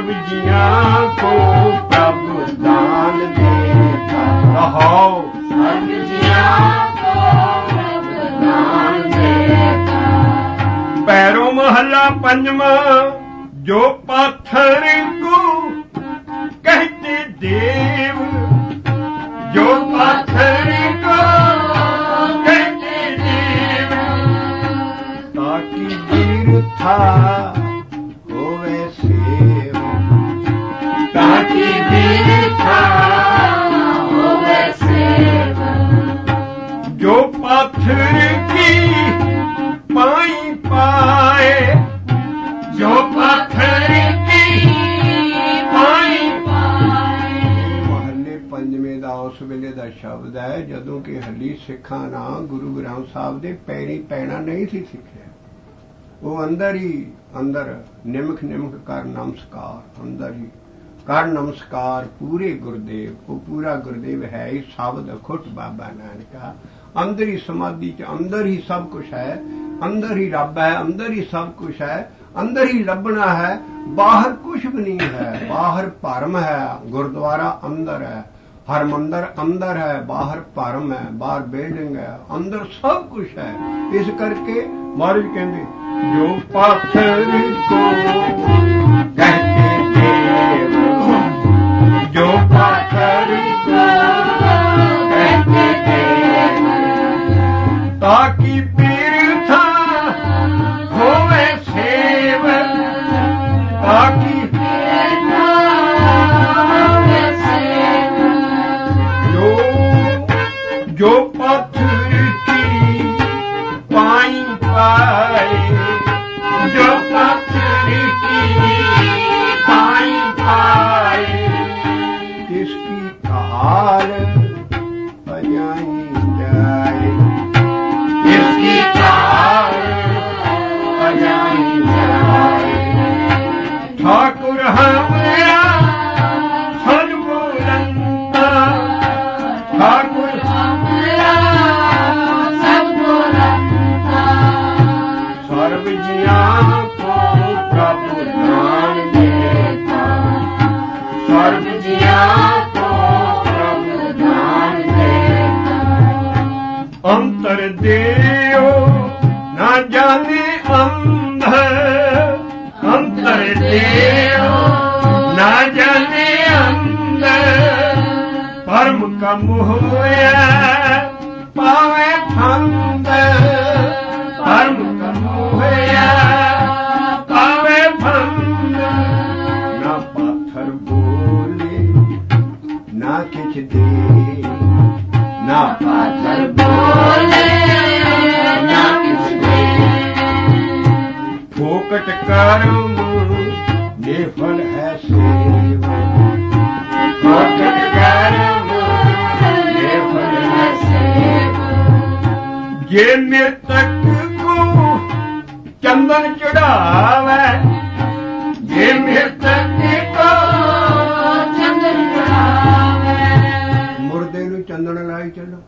सर्व जिया को प्रभु दान देता। रहो सर्व जिया को प्रभु दान देता। पैरों महला पंजवा, जो पाथर को कहते देव, जो पाथर को कहते देव, ताकि तीर्था होवे सेव, ताकि तीर्था होवे सेव। जो पाथर की पाई पाए, जो पाथर की पाई पाए। महले पंजवें दा उस वेले दा शब्द है जदों कि हली सिखां ना गुरु ग्रंथ साहब दे पैरी पैना नहीं सी सिखिया। वो अंदर ही अंदर निमक निमक कर नमस्कार, अंदर ही कर नमस्कार पूरे गुरुदेव। वो पूरा गुरुदेव है ही शब्द अखुट बाबा नानका। अंदर ही समाधि च अंदर ही सब कुछ है, अंदर ही रब है, अंदर ही सब कुछ है, अंदर ही लभना है, बाहर कुछ भी नहीं है। बाहर भरम है, गुरुद्वारा अंदर है, हरमंदर अंदर है, बाहर भरम है, बाहर बिल्डिंग है, अंदर सब कुछ है। इस करके महाराज कहते जो पाथर को कहते देव, जो पाथर को कहते देव, ताकि तीर्था होवे सेव, ताकि तीर्था होवे सेव। जो पाथर की पाई पाए, जो पाथर की पाई पाए, किसकी कार बजाई जाए, किसकी कार बजाई जाए। ठाकुर हमारा सद्गुरंता, ठाकुर हमारा सद्गुरंता। सर्व जिया को प्रभु दान देता, सर्व जिया को प्रभु दान देता। अंतर देओ ना जाने अंधर, अंतर देओ ना जाने अंदर। परम का मोहया पावे फंद, परम का मोहया पावे फंद। ना पाथर बोले ना किछ दे, ना पाथर बोले ना किछ दे। फोकट कर्म निफल है सेव, फोकट कर्म निफल है सेव। जे मृतक को चंदन चढ़ावे, जे मृतक को चंदन चढ़ावे। मुर्दे नूं चंदन लाई चलो।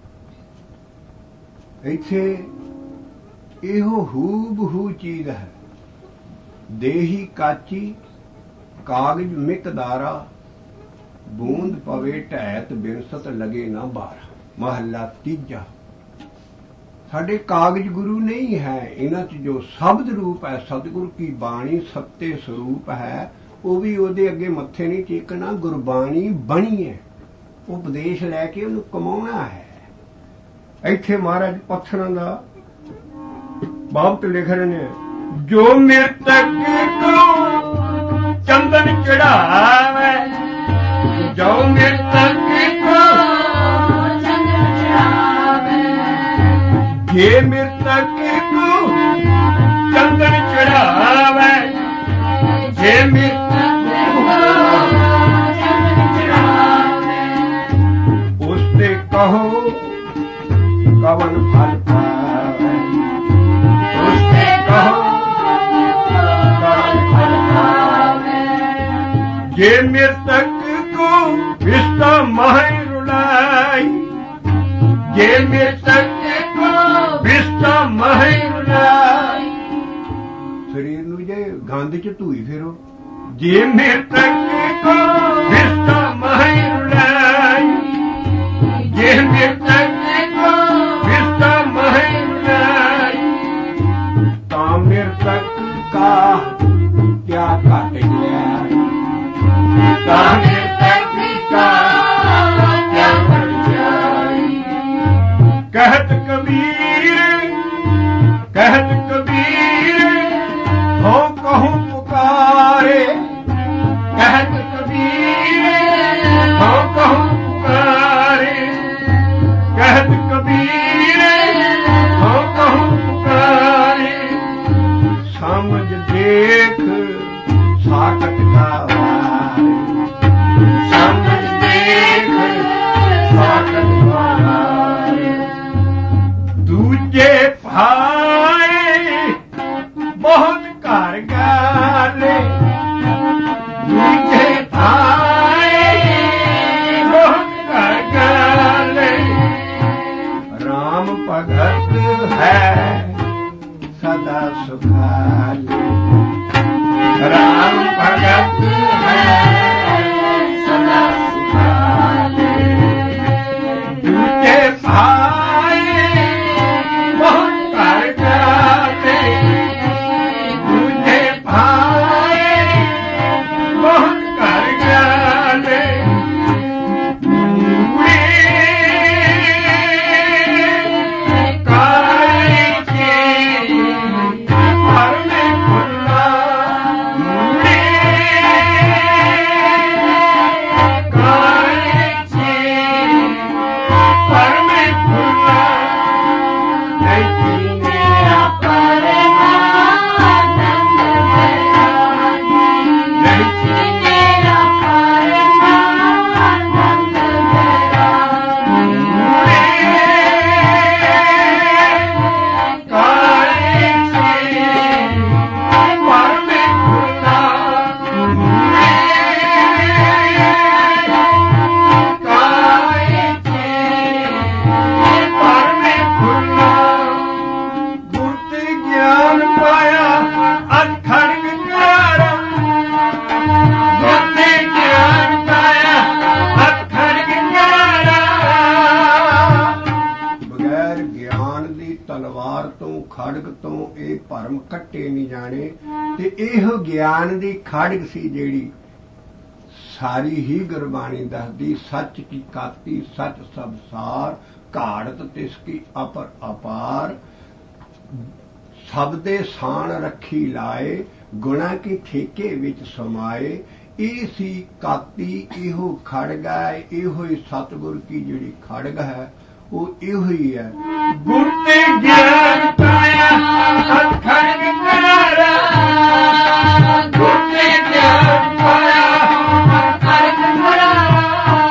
इत्थे ਇਹੋ ਹੂਬਹੂ ਚੀਜ਼ ਹੈ। ਦੇਹੀ ਕਾਚੀ ਕਾਗਜ਼ ਮਿਕਦਾਰਾ, ਬੂੰਦ ਪਵੇ ਢੈਤ ਬਿਨਸਤ ਲਗੇ ਨਾ ਬਾਰਾ। ਮਹੱਲਾ ਤੀਜਾ। ਸਾਡੇ ਕਾਗਜ਼ ਗੁਰੂ ਨਹੀਂ ਹੈ, ਇਹਨਾਂ 'ਚ ਜੋ ਸ਼ਬਦ ਰੂਪ ਹੈ, ਸਤਿਗੁਰੂ ਕੀ ਬਾਣੀ ਸੱਤੇ ਸਰੂਪ ਹੈ, ਉਹ ਵੀ ਉਹਦੇ ਅੱਗੇ ਮੱਥੇ ਨਹੀਂ ਟੇਕਣਾ। ਗੁਰਬਾਣੀ ਬਣੀ ਹੈ, ਉਪਦੇਸ਼ ਲੈ ਕੇ ਉਹਨੂੰ ਕਮਾਉਣਾ ਹੈ। ਇੱਥੇ ਮਹਾਰਾਜ ਪੱਥਰਾਂ ਦਾ ਬਾਬਤ ਲਿਖ ਰਹੇ ਨੇ। ਜੋ ਮ੍ਰਿਤਕ ਕੋ ਚੰਦਨ ਚੜਾਵੇ, ਜੋ ਮ੍ਰਿਤਕ ਕੋ ਚੰਦਨ ਚੜਾਵੇ। ਜੇ ਮ੍ਰਿਤਕ ਕੋ ਚੰਦਨ ਚੜਾਵੇ, ਜੇ ਮ੍ਰਿਤਕ ਕੋ ਚੰਦਨ ਚੜਾਵੇ। ਉਸ ਤੇ ਕਹੋ ਕਵਨ ਫਲ ਪਾਵੇ, ਉਸ ਤੇ ਕਹੋ ਕਵਨ ਫਲ ਪਾਵੇ। ਜੇ ਮ੍ਰਿਤਕ ਕੋ ਵਿਸਤਾ ਮਾਹਿ ਰੁਲਾਈ, ਜੇ ਮ੍ਰਿਤਕ ਕੋ ਵਿਸਤਾ ਮਾਹਿ ਰੁਲਾਈ। ਸਰੀਰ ਨੂੰ ਜੇ ਗੰਦ ਚ ਧੂਈ ਫੇਰੋ, जे मृतक को विष्टा महि रुलाई, जे मृतक को विष्टा महि रुलाई, ता मृतक का क्या घट गया, ता मृतक का क्या घट गया। कहत कबीर, कहत कबीर, हो कहूँ पुकारे, कहत कबीर, हो कहूँ पुकारे, कहत कबीर, हो कहूँ पुकारे, समझ देख साकत का वार, समझ देख साकत का वार। दूजे भाई बहुत घर गाले, दूजे भाई बहुत घर गाले, राम भगत है सदा सुखाले, राम भगत है सदा सुखाले। दूजे भाई बहुत घर गाले, दूजे भाई बहुत घर गाले, काली के घर में खुला, काली के घर में खुला, नहीं मेरा परमानंद दयानी, नहीं मेरा परमानंद दयानी, काली के घर में खुला, काली के घर में खुला। बुद्धि ज्ञान पाया अखंड ज्ञान, बुद्धि ज्ञान पाया अखंड ज्ञान। बगैर ਗਿਆਨ ਦੀ ਤਲਵਾਰ ਤੋਂ ਖੜਗ ਤੋਂ ਇਹ ਭਰਮ ਕੱਟੇ ਨਹੀਂ ਜਾਣੇ। ਤੇ ਇਹੋ ਗਿਆਨ ਦੀ ਖੜਗ ਸੀ ਜਿਹੜੀ ਸਾਰੀ ਹੀ ਗੁਰਬਾਣੀ ਦੱਸਦੀ, ਸੱਚ ਕੀ ਕਾਤੀ ਸੱਚ ਸਭ ਸਾਰ, ਘਾੜਤ ਤਿਸ ਕੀ ਅਪਰ ਅਪਾਰ, ਸਭ ਦੇ ਸਾਣ ਰੱਖੀ ਲਾਏ, ਗੁਣਾ ਕੀ ਠੇਕੇ ਵਿੱਚ ਸਮਾਏ। ਇਹ ਸੀ ਕਾਤੀ, ਇਹੋ ਖੜਗ ਹੈ, ਇਹੋ ਹੀ ਸਤਿਗੁਰ ਕੀ ਜਿਹੜੀ ਖੜਗ ਹੈ ਉਹ ਇਹੋ ਹੀ ਹੈ। ਗੁਰ ਤੇ ਗਿਆਨ ਪਾਇਆ ਅਖੰਡ ਕਰਾਰਾ, ਗੁਰ ਤੇ ਗਿਆਨ ਪਾਇਆ ਅਖੰਡ ਕਰਾਰਾ,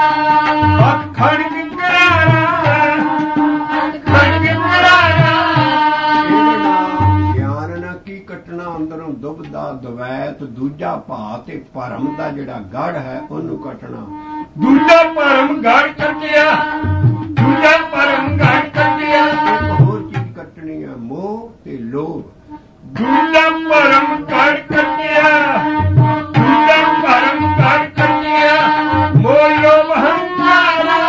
ਅਖੰਡ ਕਰਾਰਾ, ਅਖੰਡ ਕਰਾਰਾ। ਇਹਦੇ ਨਾਲ ਗਿਆਨ ਨਾ ਕੀ ਕੱਟਣਾ, ਅੰਦਰੋਂ ਦੁਬਦਾ ਦਵੈਤ, ਦੂਜਾ ਭਾ ਤੇ ਭਰਮ ਦਾ ਜਿਹੜਾ ਗੜ ਹੈ ਉਹਨੂੰ ਕੱਟਣਾ। ਦੂਜਾ ਭਰਮ ਗੜ ਕੱਟਿਆ, ਦੂਜਾ ਭਰਮ ਗੜ ਕੱਟਿਆ। ਇੱਕ ਹੋਰ ਚੀਜ਼ ਕੱਟਣੀ ਹੈ, ਮੋਹ ਤੇ ਲੋਭ। ਦੂਜਾ ਭਰਮ ਗੜ ਕੱਟਿਆ, ਦੂਜਾ ਭਰਮ ਗੜ ਕੱਟਿਆ, ਮੋਹ ਲੋਭ ਹੰਕਾਰਾ।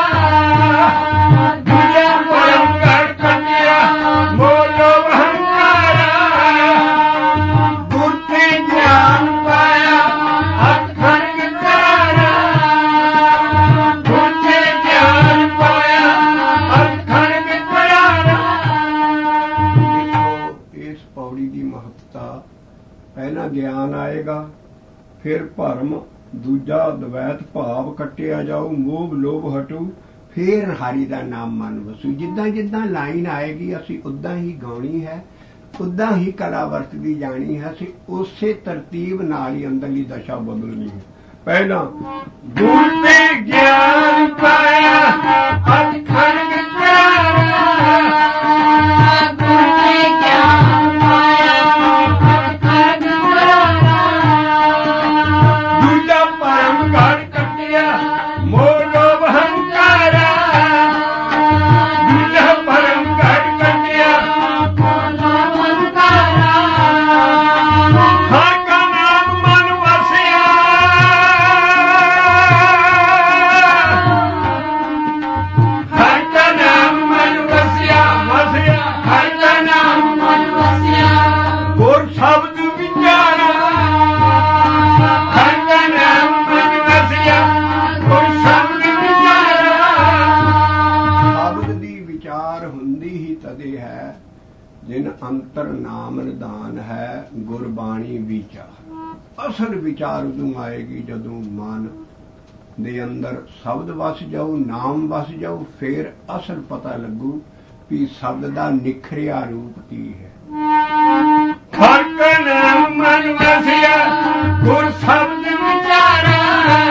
ਦੂਜਾ ਭਰਮ ਗੜ ਕੱਟਿਆ, ਮੋਹ ਲੋਭ ਹੰਕਾਰਾ। ਗੁਰ ਤੇ ਗਿਆਨ ਪਾਇਆ ਅਖੰਡ ਕਰਾਰਾ, ਗੁਰ ਤੇ ਗਿਆਨ ਪਾਇਆ ਅਖੰਡ ਕਰਾਰਾ। ਦੇਖੋ ਇਸ ਪੌੜੀ ਦੀ ਮਹੱਤਤਾ, ਪਹਿਲਾਂ ਗਿਆਨ ਆਏਗਾ, ਫਿਰ ਭਰਮ, ਦੂਜਾ ਦਵੈਤ ਭਾਵ ਕੱਟਿਆ ਜਾਊ, ਮੋਹ ਲੋਭ ਹਟੂ, ਫਿਰ ਹਰੀ ਦਾ ਨਾਮ ਮਨ ਵਸੂ। ਜਿੱਦਾਂ ਜਿੱਦਾਂ ਲਾਈਨ ਆਏਗੀ ਅਸੀਂ ਉਦਾਂ ਹੀ ਗਾਉਣੀ ਹੈ, ਉਦਾਂ ਹੀ ਕਲਾ ਵਰਤਦੀ ਜਾਣੀ ਹੈ। ਅਸੀਂ ਉਸੇ ਤਰਤੀਬ ਨਾਲ ਹੀ ਅੰਦਰਲੀ ਦਸ਼ਾ ਬਦਲਣੀ ਹੈ। ਪਹਿਲਾਂ ਗੁਰ ਤੇ ਗਿਆਨ ਪਾਇਆ ਅਖੰਡ ਕਰਾਰਾ, ਗੁਰ ਤੇ ਗਿਆਨ ਪਾਇਆ ਅਖੰਡ ਕਰਾਰਾ। ਦੂਜਾ ਭਰਮ ਗੜ ਕੱਟਿਆ, ਮੋਹ ਲੋਭ ਹੰਕਾਰਾ। ਦੂਜਾ ਭਰਮ ਗੜ ਕੱਟਿਆ, ਮੋਹ ਲੋਭ ਹੰਕਾਰਾ। ਹਰ ਕਾ ਨਾਮ ਮਨ ਵਸਿਆ, ਜਿਨ ਅੰਤਰ ਨਾਮ ਨਿਦਾਨ ਹੈ ਗੁਰਬਾਣੀ ਵਿਚਾਰ। ਅਸਲ ਵਿਚਾਰ ਉਦੋਂ ਆਏਗੀ ਜਦੋਂ ਮਨ ਦੇ ਅੰਦਰ ਸ਼ਬਦ ਵਸ ਜਾਊ, ਨਾਮ ਵਸ ਜਾਊ, ਫੇਰ ਅਸਲ ਪਤਾ ਲੱਗੂ ਵੀ ਸ਼ਬਦ ਦਾ ਨਿਖਰਿਆ ਰੂਪ ਕੀ ਹੈ। ਹਰ ਕਾ ਨਾਮ ਮਨ ਵਸਿਆ ਗੁਰ ਸ਼ਬਦ ਵਿਚਾਰਾ,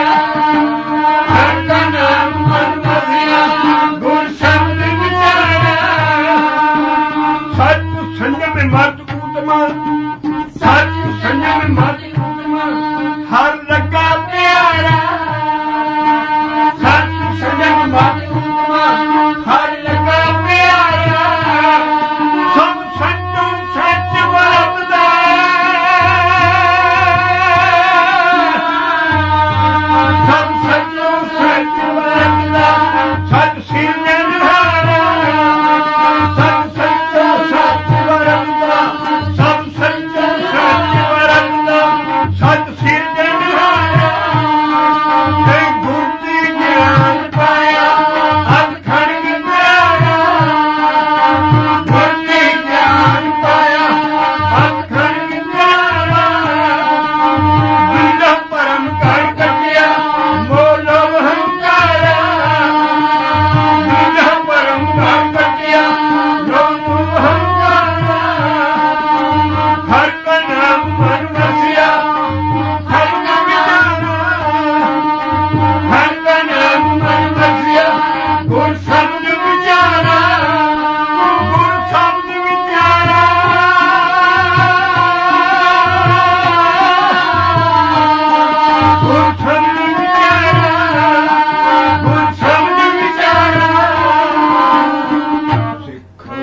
ਹਰ ਕਾ ਨਾਮ ਮਨ ਵਸਿਆ ਗੁਰ ਸ਼ਬਦ ਵਿਚਾਰਾ। ਸੱਚ ਸੰਜਮ ਮਤ ਉਤਮਾ, ਸੱਚ ਸੰਜਮ ਮਤ ਉਤਮਾ, ਹਰ ਲੱਗਾ ਪਿਆਰਾ। ਸੱਚ ਸੰਜਮ ਮਤ ਉਤਮਾ, ਹਰ ਲੱਗਾ ਪਿਆਰਾ। ਸਭ ਸੱਚੋ ਸੱਚ ਵਰਤਦਾ, ਸਭ ਸੱਚੋ ਸੱਚ ਵਰਤਦਾ, ਸੱਚ ਸਿਰਜਣਹਾਰਾ। ਸਭ ਸੱਚੋ ਸੱਚ ਵਰਤਦਾ, ਸਭ ਸੱਚੋ ਸੱਚ ਵਰਤਦਾ, ਸੱਚ ਸਿਰਜਣਹਾਰਾ। ਤੇ ਗੁਰ ਦੀ ਗਿਆਨ ਪਾਇਆ ਅਧ ਖੜਗ ਪਿਆਰਾ, ਗੁਰ ਦੀ ਗਿਆਨ ਪਾਇਆ ਅਧ ਖੜਗ ਪਿਆਰਾ। ਬਿੰਦਾ ਪਰਮ ਕਰ ਕੱਟਿਆ ਮੋਹ ਲੋਭ ਹੰਕਾਰਾ, ਬਿੰਦਾ ਪਰਮ ਕਰ ਕੱਟਿਆ ਲੋਭ ਹੰਕਾਰਾ। ਹਰ ਕਾ ਨਾਮ ਮਨ ਵਸਿਆ ਹਰ ਕਾ ਵਿਚਾਰਾ, ਹਰ ਕਾ ਨਾਮ ਮਨ ਵਸਿਆ ਗੁਰ ਸ਼ਬਦ ਵਿਚਾਰਾ, ਗੁਰ ਸ਼ਬਦ ਵਿਚਾਰਾ। ਗੁਰ ਸ਼ਬਦ ਵਿਚਾਰਾ, ਗੁਰ ਸ਼ਬਦ ਵਿਚਾਰਾ। ਸਿੱਖੋ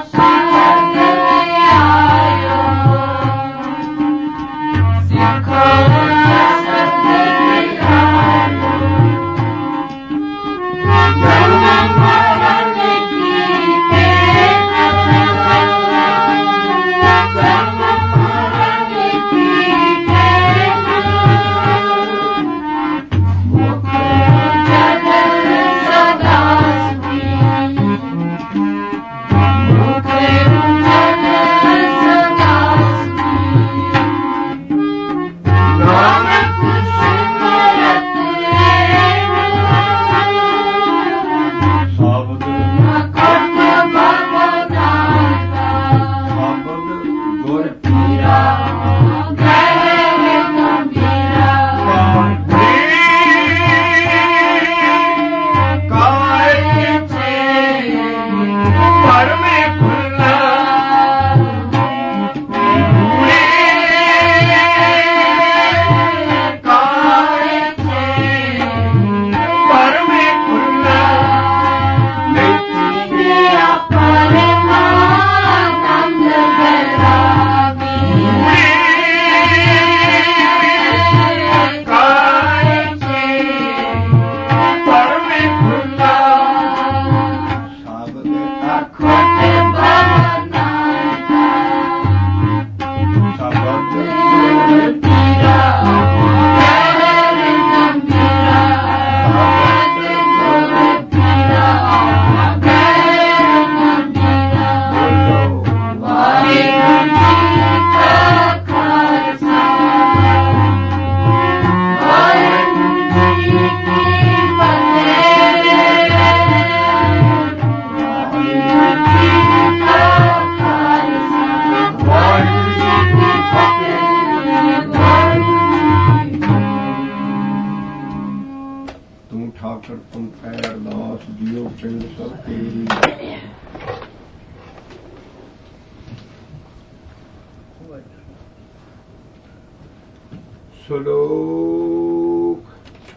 ਸ਼ਲੋਕ।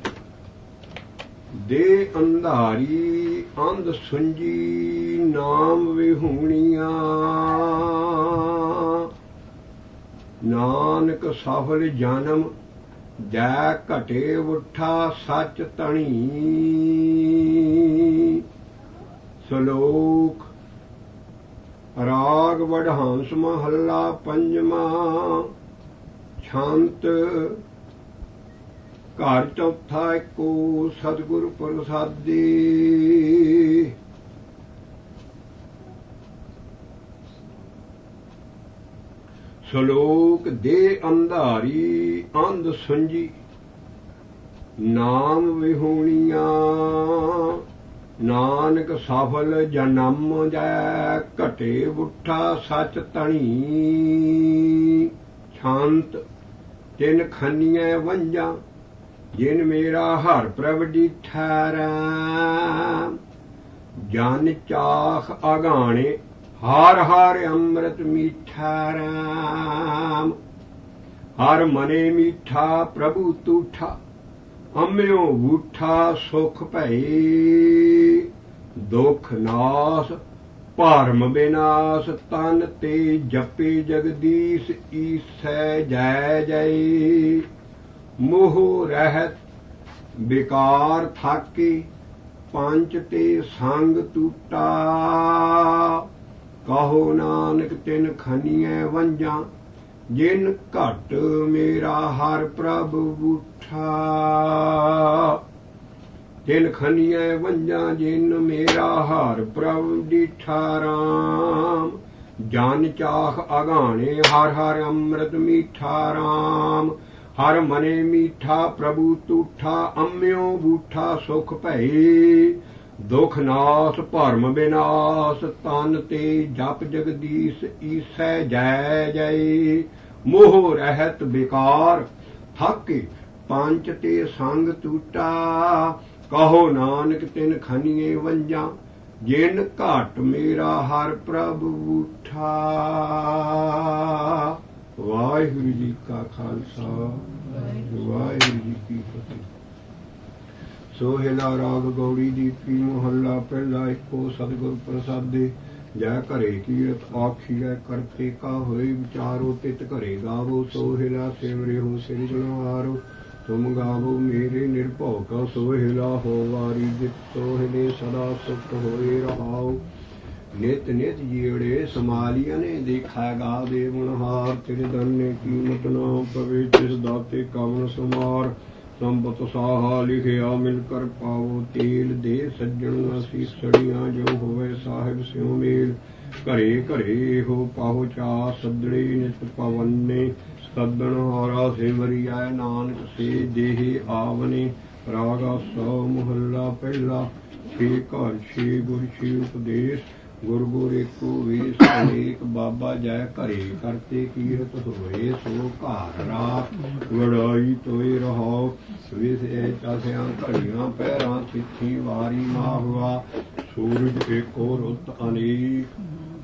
ਦੇ ਅੰਧਾਰੀ ਅੰਧ ਸੁੰਜੀ ਨਾਮ ਵਿਹੂਣੀਆਂ, ਨਾਨਕ ਸਫਲ ਜਨਮ ਜੈ ਘਟੇ ਉੱਠਾ ਸੱਚ ਤਣੀ। ਸ਼ਲੋਕ। ਰਾਗ ਵਡਹੰਸ ਮਹੱਲਾ ਪੰਜਵਾਂ। ਛੰਤ। ਘਰ ਚੌਥਾ ਇੱਕੋ ਸਤਿਗੁਰ ਪ੍ਰਸਾਦੀ। ਸਲੋਕ ਦੇ ਅੰਧਾਰੀ ਅੰਧ ਸੁੰਜੀ, ਨਾਮ ਵਿਹੂਣੀਆਂ ਨਾਨਕ ਸਫਲ ਜਨਮ ਜੈ, ਘਟੇ ਬੁੱਠਾ ਸਚ ਤਣੀ ਸ਼ਾਂਤ ਤਿਨ ਖੰਨੀਐ ਵੰਜਾਂ, ਜਿਨ ਮੇਰਾ ਹਰ ਪ੍ਰਭ ਡੀਠਾ ਰਾਮ, ਜਨ ਚਾਖ ਅਗਾਣੇ ਹਰ ਹਰ ਅੰਮ੍ਰਿਤ ਮੀਠਾ ਰਾਮ, ਹਰ ਮਨੇ ਮੀਠਾ ਪ੍ਰਭੂ ਤੂਠਾ, ਅੰਮਿਓ ਬੂਠਾ ਸੁਖ ਭਈ, ਦੁਖ ਨਾਸ ਭਰਮ ਬਿਨਾਸ, ਤਨ ਤੇ ਜਪੇ ਜਗਦੀਸ਼ ਈਸੈ ਜੈ ਜੈ, ਮੋਹ ਰਹਿਤ ਬਿਕਾਰ ਥਾਕੇ, ਪੰਚ ਤੇ ਸੰਗ ਟੂਟਾ, ਕਹੋ ਨਾਨਕ ਤਿਨ ਖਨੀਐ ਵੰਜਾਂ, ਜਿਨ ਘਟ ਮੇਰਾ ਹਰ ਪ੍ਰਭ ਬੂਠਾ, ਤਿਨ ਖਨੀਐ ਵੰਜਾਂ, ਜਿਨ ਮੇਰਾ ਹਰ ਪ੍ਰਭ ਡੀਠਾ ਰਾਮ, ਜਨ ਚਾਖ ਅਗਾਣੇ ਹਰ ਹਰ ਅੰਮ੍ਰਿਤ ਮੀਠਾ ਰਾਮ, ਹਰ ਮਨੇ ਮੀਠਾ ਪ੍ਰਭੂ ਤੂਠਾ, ਅੰਮਿਓ ਬੂਠਾ ਸੁਖ ਭਈ, ਦੁਖ ਨਾਸ ਭਰਮ ਬਿਨਾਸ, ਤਨ ਤੇ ਜਪ ਜਗਦੀਸ਼ ਈਸੈ ਜੈ ਜੈ, ਮੋਹ ਰਹਿਤ ਬਿਕਾਰ ਥਾਕੇ, ਪੰਚ ਤੇ ਸੰਗ ਟੂਟਾ, ਕਹੋ ਨਾਨਕ ਤਿਨ ਖਨੀਏ ਵੰਜਾਂ, ਜਿਨ ਘਟ ਮੇਰਾ ਹਰ ਪ੍ਰਭ ਬੂਠਾ। ਵਾਹਿਗੁਰੂ ਜੀ ਕਾ ਖਾਲਸਾ, ਵਾਹਿਗੁਰੂ ਜੀ ਕੀ ਫਤਿਹ। ਸੋਹਿਲਾ ਰਾਗ ਗੌੜੀ ਦੀਪੀ, ਮੁਹੱਲਾ ਪਹਿਲਾ। ਇੱਕੋ ਸਤਿਗੁਰ ਪ੍ਰਸਾਦੇ, ਜੈ ਘਰੇ ਕੀਰਤ ਆਖੀਐ, ਕਰਤੇ ਕਾ ਹੋਏ ਵਿਚਾਰੋ, ਤਿਤ ਘਰੇ ਗਾਵੋ। ਸੋਹਿਲਾ ਸਿਮਰਿਓ ਸਿਰਜਣਹਾਰੋ, ਤੁਮ ਗਾਵੋ ਮੇਰੇ ਨਿਰਭਉ ਕਾ। ਸੋਹਿਲਾ ਹੋ ਵਾਰੀ ਜਿਤ, ਸੋਹਿਲੇ ਸਦਾ ਸੁਖ ਹੋਏ ਰਹਾਉ। ਨਿਤ ਨਿਤ ਜੀੜੇ ਸਮਾਲੀਆਂ ਨੇ, ਦੇਖਾ ਗਾ ਦੇਵਨਹਾਰ। ਤੇਰੇ ਦੰਨੇ ਕੀਮਤ ਨਾ ਪਵੇ, ਤਿਸ ਦਾਤੇ ਕਵਨ ਸੁਮਾਰ। ਸੰਪਤ ਸਾਹਾ ਲਿਖਿਆ ਮਿਲ ਕਰ ਪਾਵੋ, ਤੇਲ ਦੇ ਸੱਜਣ ਅਸੀਂ ਸੜੀਆਂ। ਜੋ ਹੋਵੇ ਸਾਹਿਬ ਸਿਉ ਮੇਲ, ਘਰੇ ਘਰੇ ਹੋ ਪਾਹੋ ਚਾ। ਸੱਦੜੇ ਨਿਤ ਪਵਨੇ, ਸੱਦਣ ਹਾਰਾ ਸਿਮਰਿਐ। ਨਾਨਕ ਸੇ ਦੇਹ ਆਵਨੇ, ਰਾਗਾ ਸੌ ਮੁਹੱਲਾ ਪਹਿਲਾ। ਛੇ ਘਰ ਛੇ ਗੁਰ ਛੇ ਉਪਦੇਸ਼, ਗੁਰ ਗੁਰ ਏਕੋ ਵੇਸ। ਅਨੇਕ ਬਾਬਾ ਜੈ ਘਰੇ ਕਰਤੇ ਕੀਰਤ ਹੋਏ। ਸੋ ਘਰ ਰਾਖ ਵਡਾਈ ਤੋਏ ਰਹਾਉ। ਵਿਸ ਚਾਸਿਆਂ ਘੜੀਆਂ ਪੈਰਾਂ, ਚਿੱਠੀ ਵਾਰੀ ਮਾਹਵਾ। ਸੂਰਜ ਏਕੋ ਰੁੱਤ ਅਨੇਕ,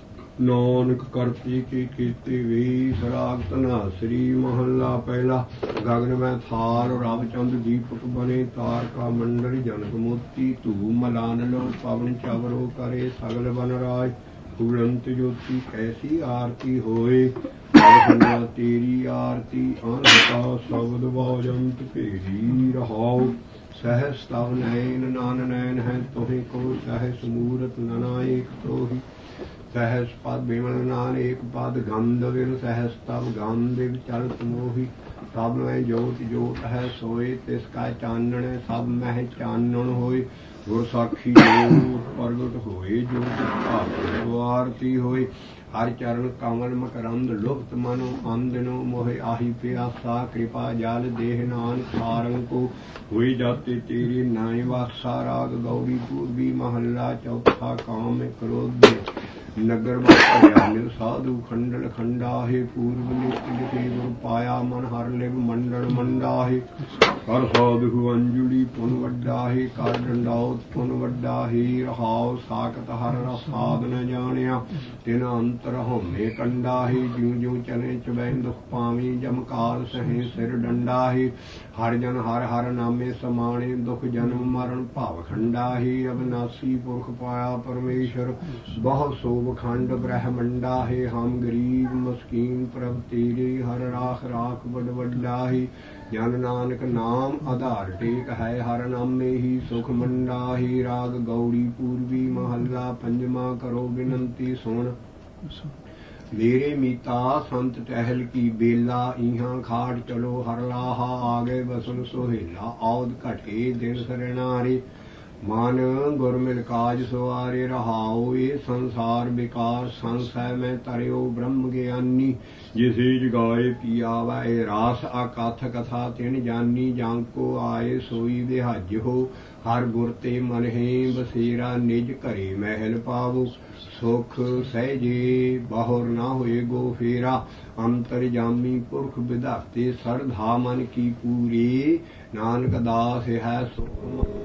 ਨਾਨਕ ਕਰਤੇ ਕੀ ਕੀਤੇ ਵੇ। ਸਰਾਗ ਧਨਾਸਰੀ ਮਹੱਲਾ ਪਹਿਲਾ। ਗਗਨ ਮੈਂ ਥਾਰ ਰਵ ਚੰਦ ਦੀਪਕ ਬਨੇ, ਤਾਰਕਾ ਮੰਡਲ ਜਨਕ ਮੋਤੀ। ਧੂ ਮਲਾਨ ਲੋ ਪਵਨ ਚਵਰੋ ਕਰੇ, ਸਗਲ ਬਨ ਰਾਜ ਫੂਲੰਤ ਜੋਤੀ। ਕੈਸੀ ਆਰਤੀ ਹੋਏ ਅਵਖੰਡਾ ਤੇਰੀ ਆਰਤੀ। ਅਨਹਤਾ ਸ਼ਬਦ ਵਾਜੰਤ ਭੇਰੀ ਰਹਾਉ। ਸਹਿਸ ਤਵ ਨੈਨ ਨਾਨ ਨੈਨ ਹੈ ਤੋਹਿ ਕੋ। ਸਹਿਸ ਮੂਰਤ ਨਨਾ ਏਕ ਤੋਹਿ। ਸਹਿਸ ਪਦ ਬਿਮਲ ਨਾਨ ਏਕ ਪਦ। ਗੰਧ ਵਿਨ ਸਹਿਸ ਤਵ ਗੰਧ ਚਲਤ ਮੋਹੀ। ਸਭ ਮੈਂ ਜੋਤ ਜੋਤ ਹੈ ਸੋਏ, ਤਿਸ ਕਾ ਚਾਨਣ ਸਭ ਮਹਿ ਚਾਨਣ ਹੋਏ। ਗੁਰ ਸਾਖੀ ਜੋਤ ਪ੍ਰਗਟ ਹੋਏ, ਜੋ ਭਾਗੋ ਆਰਤੀ ਹੋਏ। ਹਰ ਚਰਨ ਕਮਲ ਮਕਰੰਦ, ਲੁਪਤ ਮਨੋ ਅੰਦਨੋ ਮੋਹਿ। ਆਹੀ ਪਿਆਸਾ ਕਿਰਪਾ ਜਲ ਦੇਹ, ਨਾਨਕ ਸਾਰੰਗ ਕੋ ਹੋਈ ਜਾਤੇ ਤੇਰੇ ਨਾਏ ਵਾਸਾ। ਰਾਗ ਗੌੜੀ ਪੂਰਬੀ ਮਹੱਲਾ ਚੌਥਾ। ਕਾਮ ਕ੍ਰੋਧ ਨਗਰ ਭਰਿਆ ਨਿਰ ਸਾਧੂ, ਖੰਡਲ ਖੰਡਾਹੇ। ਪੂਰਬ ਨਿਤ ਲਿਖੇ ਗੁਰ ਪਾਇਆ, ਮਨ ਹਰ ਲਿਵ ਮੰਡਲ ਮੰਡਾਹੇ। ਕਰ ਸਾਧੂ ਅੰਜੁਲੀ ਪੁਨ ਵੱਡਾਹੇ, ਕਰ ਡੰਡਾਉਤ ਪੁਨ ਵੱਡਾਹੇ। ਰਹਾਉ ਸਾਖਤ ਹਰ ਰਸਾਦ ਨ ਜਾਣਿਆ, ਤਿਨ ਅੰਤਰ ਹਉਮੈ ਕੰਡਾਹੇ। ਜਿਉ ਜਿਉ ਚਲੇ ਚਬੈ ਦੁਖ ਪਾਵੀ, ਜਮਕਾਲ ਸਹੇ ਸਿਰ ਡੰਡਾਹੇ। ਹਰ ਜਨ ਹਰ ਹਰ ਨਾਮੇ ਸਮਾਣੇ, ਦੁਖ ਜਨਮ ਮਰਨ ਭਵ ਖੰਡਾਹੇ। ਅਬਨਾਸੀ ਪੁਰਖ ਪਾਇਆ ਪਰਮੇਸ਼ਰ, ਬਹੁ ਸੋਭ ਖੰਡ ਬ੍ਰਹਮੰਡਾ ਹੈ। ਹਮ ਗਰੀਬ ਮਸਕੀਨ ਪ੍ਰਭ ਤੇਰੇ, ਹਰ ਰਾਖ ਰਾਖ ਬੜ ਵੱਡਾ ਹੈ। ਜਨ ਨਾਨਕ ਨਾਮ ਆਧਾਰ ਟੇਕ ਹੈ, ਹਰ ਨਾਮੇ ਹੀ ਸੁਖ ਮੰਡਾ ਹੈ। ਰਾਗ ਗੌੜੀ ਪੂਰਬੀ ਮਹੱਲਾ ਪੰਜਵਾਂ। ਕਰੋ ਬਿਨੰਤੀ ਸੁਣ ਮੇਰੇ ਮੀਤਾ, ਸੰਤ ਟਹਿਲ ਕੀ ਬੇਲਾ। ਇਹਾਂ ਖਾਟ ਚਲੋ ਹਰ ਲਾਹਾ, ਆ ਗਏ ਬਸਨ ਸੁਹੇਲਾ। ਔਦ ਘਟੇ ਦਿਨ ਸਰਨਾਰੇ, ਮਨ ਗੁਰ ਮਿਲ ਕਾਜ ਸਵਾਰੇ ਰਹਾਉ। ਇਹ ਸੰਸਾਰ ਵਿਕਾਰ ਸੰਸੈ ਮੈਂ ਤਰਿਓ ਬ੍ਰਹਮ ਗਿਆਨੀ। ਜਿਸੇ ਜਗਾਏ ਪੀ ਆਵੈ ਰਾਸ ਆਕਥ ਕਥਾ ਤਿਨ ਜਾਨੀ। ਜਾਂ ਕੋ ਆਏ ਸੋਈ ਵਿਹਾਜ ਹੋ ਹਰ ਗੁਰ ਤੇ ਮਨ ਹੈ ਬਸੇਰਾ। ਨਿਜ ਘਰੇ ਮਹਿਲ ਪਾਵੋ ਸੁਖ ਸਹਿਜੇ ਬਹੁਰ ਨਾ ਹੋਏ ਗੋ ਫੇਰਾ। ਅੰਤਰ ਜਾਮੀ ਪੁਰਖ ਵਿਧਾਤੇ ਸਰਧਾ ਮਨ ਕੀ ਪੂਰੀ। ਨਾਨਕ ਦਾਸ ਹੈ ਸੋ